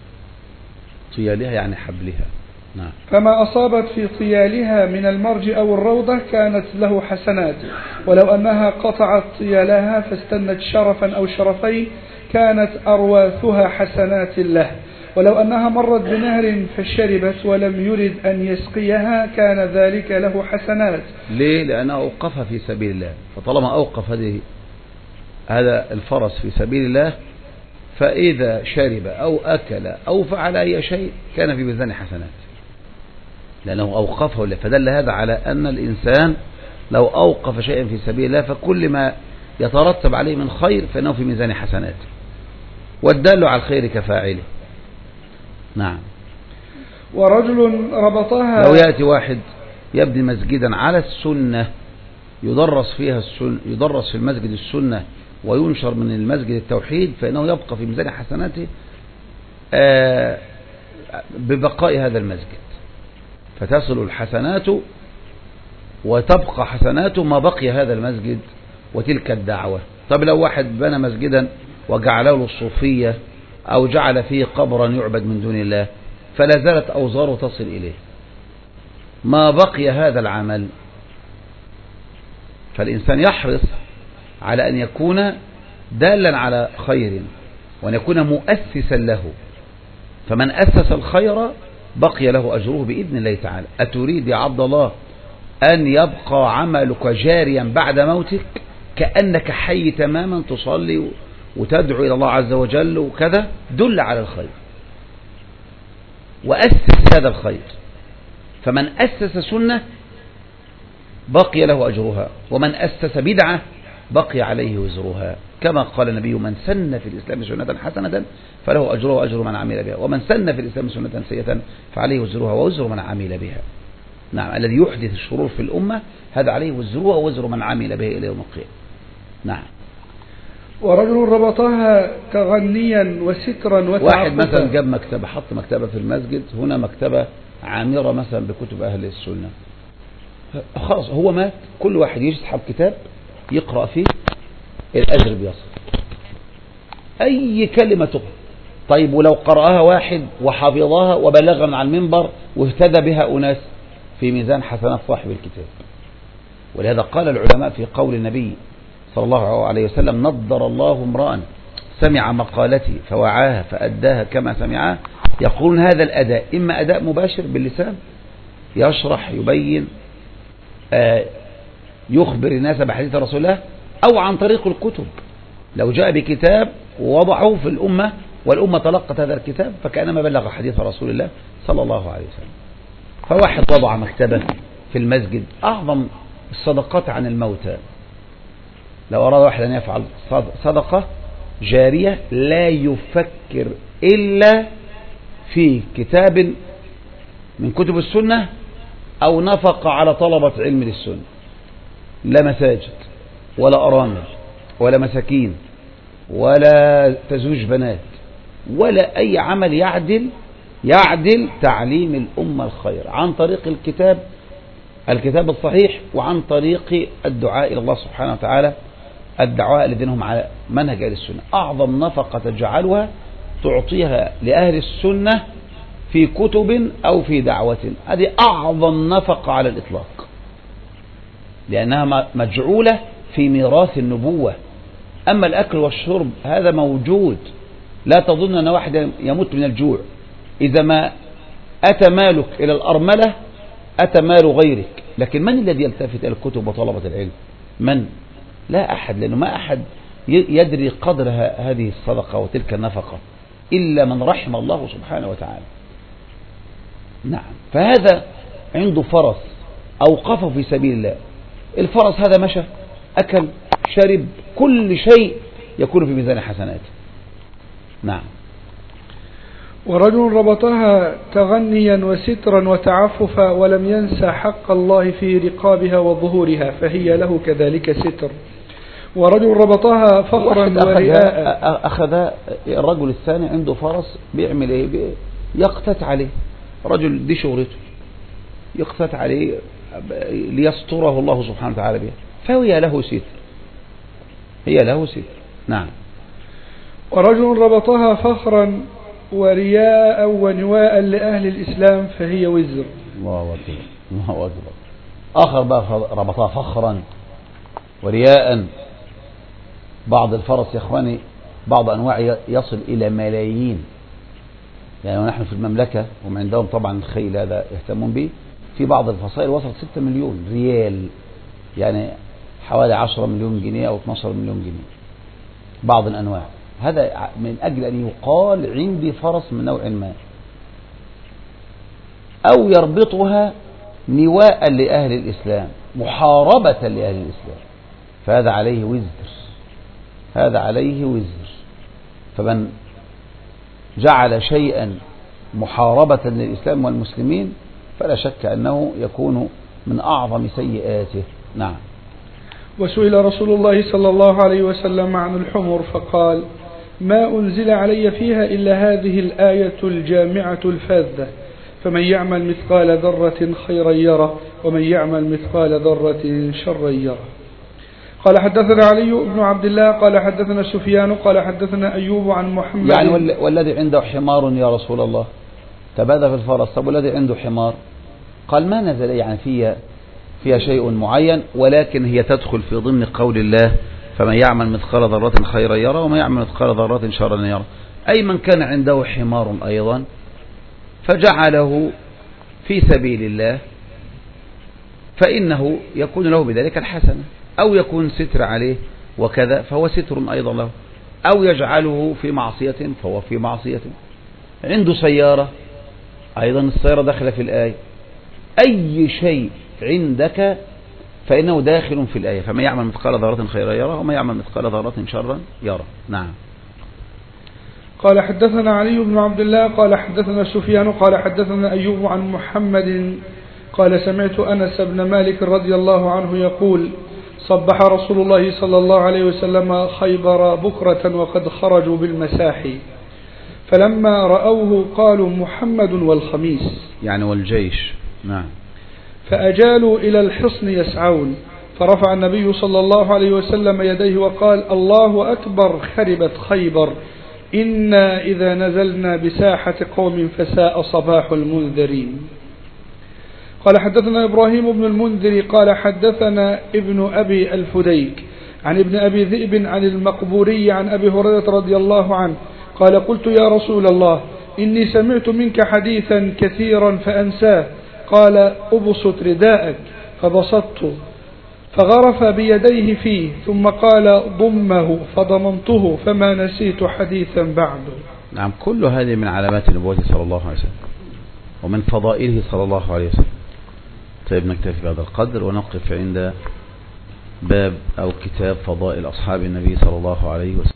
طيالها يعني حبلها. نعم. فما أصابت في طيالها من المرج أو الروضة كانت له حسنات، ولو أنها قطعت طيالها فاستنت شرفا أو شرفين كانت أرواثها حسنات له، ولو أنها مرت بنهر فشربت ولم يرد أن يسقيها كان ذلك له حسنات. ليه؟ لأنه أوقفها في سبيل الله، فطالما أوقف هذه هذا الفرس في سبيل الله فإذا شرب أو أكل أو فعل أي شيء كان في ميزان حسنات، لأنه أوقفه له. فدل هذا على أن الإنسان لو أوقف شيئا في سبيل الله فكل ما يترتب عليه من خير فإنه في ميزان حسنات، والدال على الخير كفاعله. نعم. ورجل ربطها، لو يأتي واحد يبني مسجدا على السنة يدرس فيها السنة، يدرس في المسجد السنة وينشر من المسجد التوحيد، فإنه يبقى في ميزان حسناته ببقاء هذا المسجد، فتصل الحسنات وتبقى حسناته ما بقي هذا المسجد وتلك الدعوة. طب لو واحد بنى مسجدا وجعله له الصوفية أو جعل فيه قبرا يعبد من دون الله فلا زالت أوزاره تصل إليه، ما بقي هذا العمل. فالإنسان يحرص على أن يكون دالا على خير وأن يكون مؤسسا له، فمن أسس الخير بقي له أجره بإذن الله تعالى. أتريد يا عبد الله أن يبقى عملك جاريا بعد موتك كأنك حي تماما تصلي وتدعو إلى الله عز وجل وكذا؟ دل على الخير وأسس هذا الخير، فمن أسس سنة بقي له أجرها، ومن أسس بدعة بقي عليه وزرها، كما قال النبي: من سن في الإسلام سنة حسنة فله أجرها وأجر من عمل بها، ومن سن في الإسلام سنة سيئة فعليه وزرها ووزر من عمل بها. نعم، الذي يحدث الشرور في الأمة هذا عليه وزرها ووزر من عمل بها إلى يوم القيامة. نعم. ورجل ربطها تغنيا وسترا وتعففا. واحد مثلا جاب مكتبة، حط مكتبة في المسجد، هنا مكتبة عامرة مثلا بكتب أهل السنة، خلاص هو مات، كل واحد يسحب كتاب يقرأ فيه الأجر بيصل أي كلمة تقرأ. طيب ولو قرأها واحد وحفظها وبلغها على المنبر واهتدى بها أناس، في ميزان حسنات صاحب الكتاب. ولهذا قال العلماء في قول النبي صلى الله عليه وسلم: نضر الله امرأ سمع مقالتي فوعاها فأداها كما سمعها. يقولون هذا الأداء إما أداء مباشر باللسان، يشرح يبين آه يخبر الناس بحديث رسول الله، أو عن طريق الكتب، لو جاء بكتاب ووضعه في الأمة والأمة تلقت هذا الكتاب فكأنما بلغ حديث رسول الله صلى الله عليه وسلم. فواحد وضع مكتبة في المسجد، أعظم الصدقات عن الموتى. لو أراد واحد أن يفعل صدقة جارية لا يفكر إلا في كتاب من كتب السنة أو نفق على طلبة علم للسنة، لا مساجد ولا أرامل ولا مساكين ولا تزوج بنات ولا أي عمل يعدل يعدل تعليم الأمة الخير عن طريق الكتاب الكتاب الصحيح، وعن طريق الدعاء إلى الله سبحانه وتعالى، الدعاء الذين هم على منهج أهل السنة. أعظم نفقة تجعلها تعطيها لأهل السنة في كتب أو في دعوة، هذه أعظم نفقة على الإطلاق، لأنها مجعولة في ميراث النبوة. أما الأكل والشرب هذا موجود، لا تظن أن واحد يموت من الجوع. إذا ما أتى مالك إلى الأرملة أتى مال غيرك، لكن من الذي يلتفت إلى الكتب وطلبة العلم؟ من؟ لا أحد، لأنه ما أحد يدري قدر هذه الصدقة وتلك النفقة إلا من رحم الله سبحانه وتعالى. نعم. فهذا عنده فرس أوقفه في سبيل الله، الفرس هذا مشى أكل شرب كل شيء يكون في ميزان حسناته. نعم. ورجل ربطها تغنيا وسترا وتعففا ولم ينسى حق الله في رقابها وظهورها فهي له كذلك ستر. ورجل ربطها فخرا ورئاء. أخذ الرجل الثاني عنده فرس بيعمل ايه؟ يقتت عليه، رجل دي شغلته يقتت عليه ليستره الله سبحانه وتعالى بها، فهي له ستر، هي له ستر. نعم. ورجل ربطها فخرا ورياء ونواء لأهل الإسلام فهي وزر. الله أكبر، الله أكبر. آخر بقى ربطها فخرا ورياء. بعض الفرس يا إخواني بعض أنواع يصل إلى ملايين، يعني ونحن في المملكة هم عندهم طبعا الخيل هذا يهتمون به، في بعض الفصائل وصلت ستة مليون ريال، يعني حوالي عشرة مليون جنيه أو اثناشر مليون جنيه بعض الأنواع. هذا من أجل أن يقال عندي فرس من نوع ما، أو يربطها نواء لأهل الإسلام محاربة لأهل الإسلام، فهذا عليه وزر، هذا عليه وزر. فمن جعل شيئا محاربة للإسلام والمسلمين فلا شك أنه يكون من أعظم سيئاته. نعم. وسئل رسول الله صلى الله عليه وسلم عن الحمر فقال: ما أنزل علي فيها إلا هذه الآية الجامعة الفاذة، فمن يعمل مثقال ذرة خيرا يره ومن يعمل مثقال ذرة شرا يره. قال حدثنا علي بن عبد الله قال حدثنا سفيان قال حدثنا أيوب عن محمد. يعني والذي عنده حمار يا رسول الله تبادى في الفرس، طب والذي عنده حمار؟ قال ما نزل يعني فيها فيها شيء معين، ولكن هي تدخل في ضمن قول الله: فمن يعمل مثقال ذرة خيرا يره ومن يعمل مثقال ذرة شرا يره. أي من كان عنده حمار أيضا فجعله في سبيل الله فإنه يكون له بذلك الحسنة، أو يكون ستر عليه وكذا فهو ستر أيضا له، أو يجعله في معصية فهو في معصية. عنده سيارة أيضا السيارة داخلة في الآية. أي شيء عندك فإنه داخل في الآية. فمن يعمل مثقال ذرة خيرا يرى ومن يعمل مثقال ذرة شرا يرى. نعم. قال حدثنا علي بن عبد الله قال حدثنا سفيان قال حدثنا أيوب عن محمد قال سمعت أنس بن مالك رضي الله عنه يقول صبح رسول الله صلى الله عليه وسلم خيبر بكرة وقد خرجوا بالمساحي فلما رأوه قالوا محمد والخميس يعني والجيش. نعم. فأجالوا إلى الحصن يسعون فرفع النبي صلى الله عليه وسلم يديه وقال الله أكبر خربت خيبر إنا إذا نزلنا بساحة قوم فساء صباح المنذرين. قال حدثنا إبراهيم بن المنذر قال حدثنا ابن أبي الفديك عن ابن أبي ذئب عن المقبوري عن أبي هريرة رضي الله عنه قال قلت يا رسول الله إني سمعت منك حديثا كثيرا فأنساه قال أبسط رداءك فبسطته فغرف بيديه فيه ثم قال ضمه فضمنته فما نسيت حديثا بعده. نعم. كل هذه من علامات النبوة صلى الله عليه وسلم ومن فضائله صلى الله عليه وسلم. طيب نكتفي بهذا القدر ونقف عند باب أو كتاب فضائل أصحاب النبي صلى الله عليه وسلم.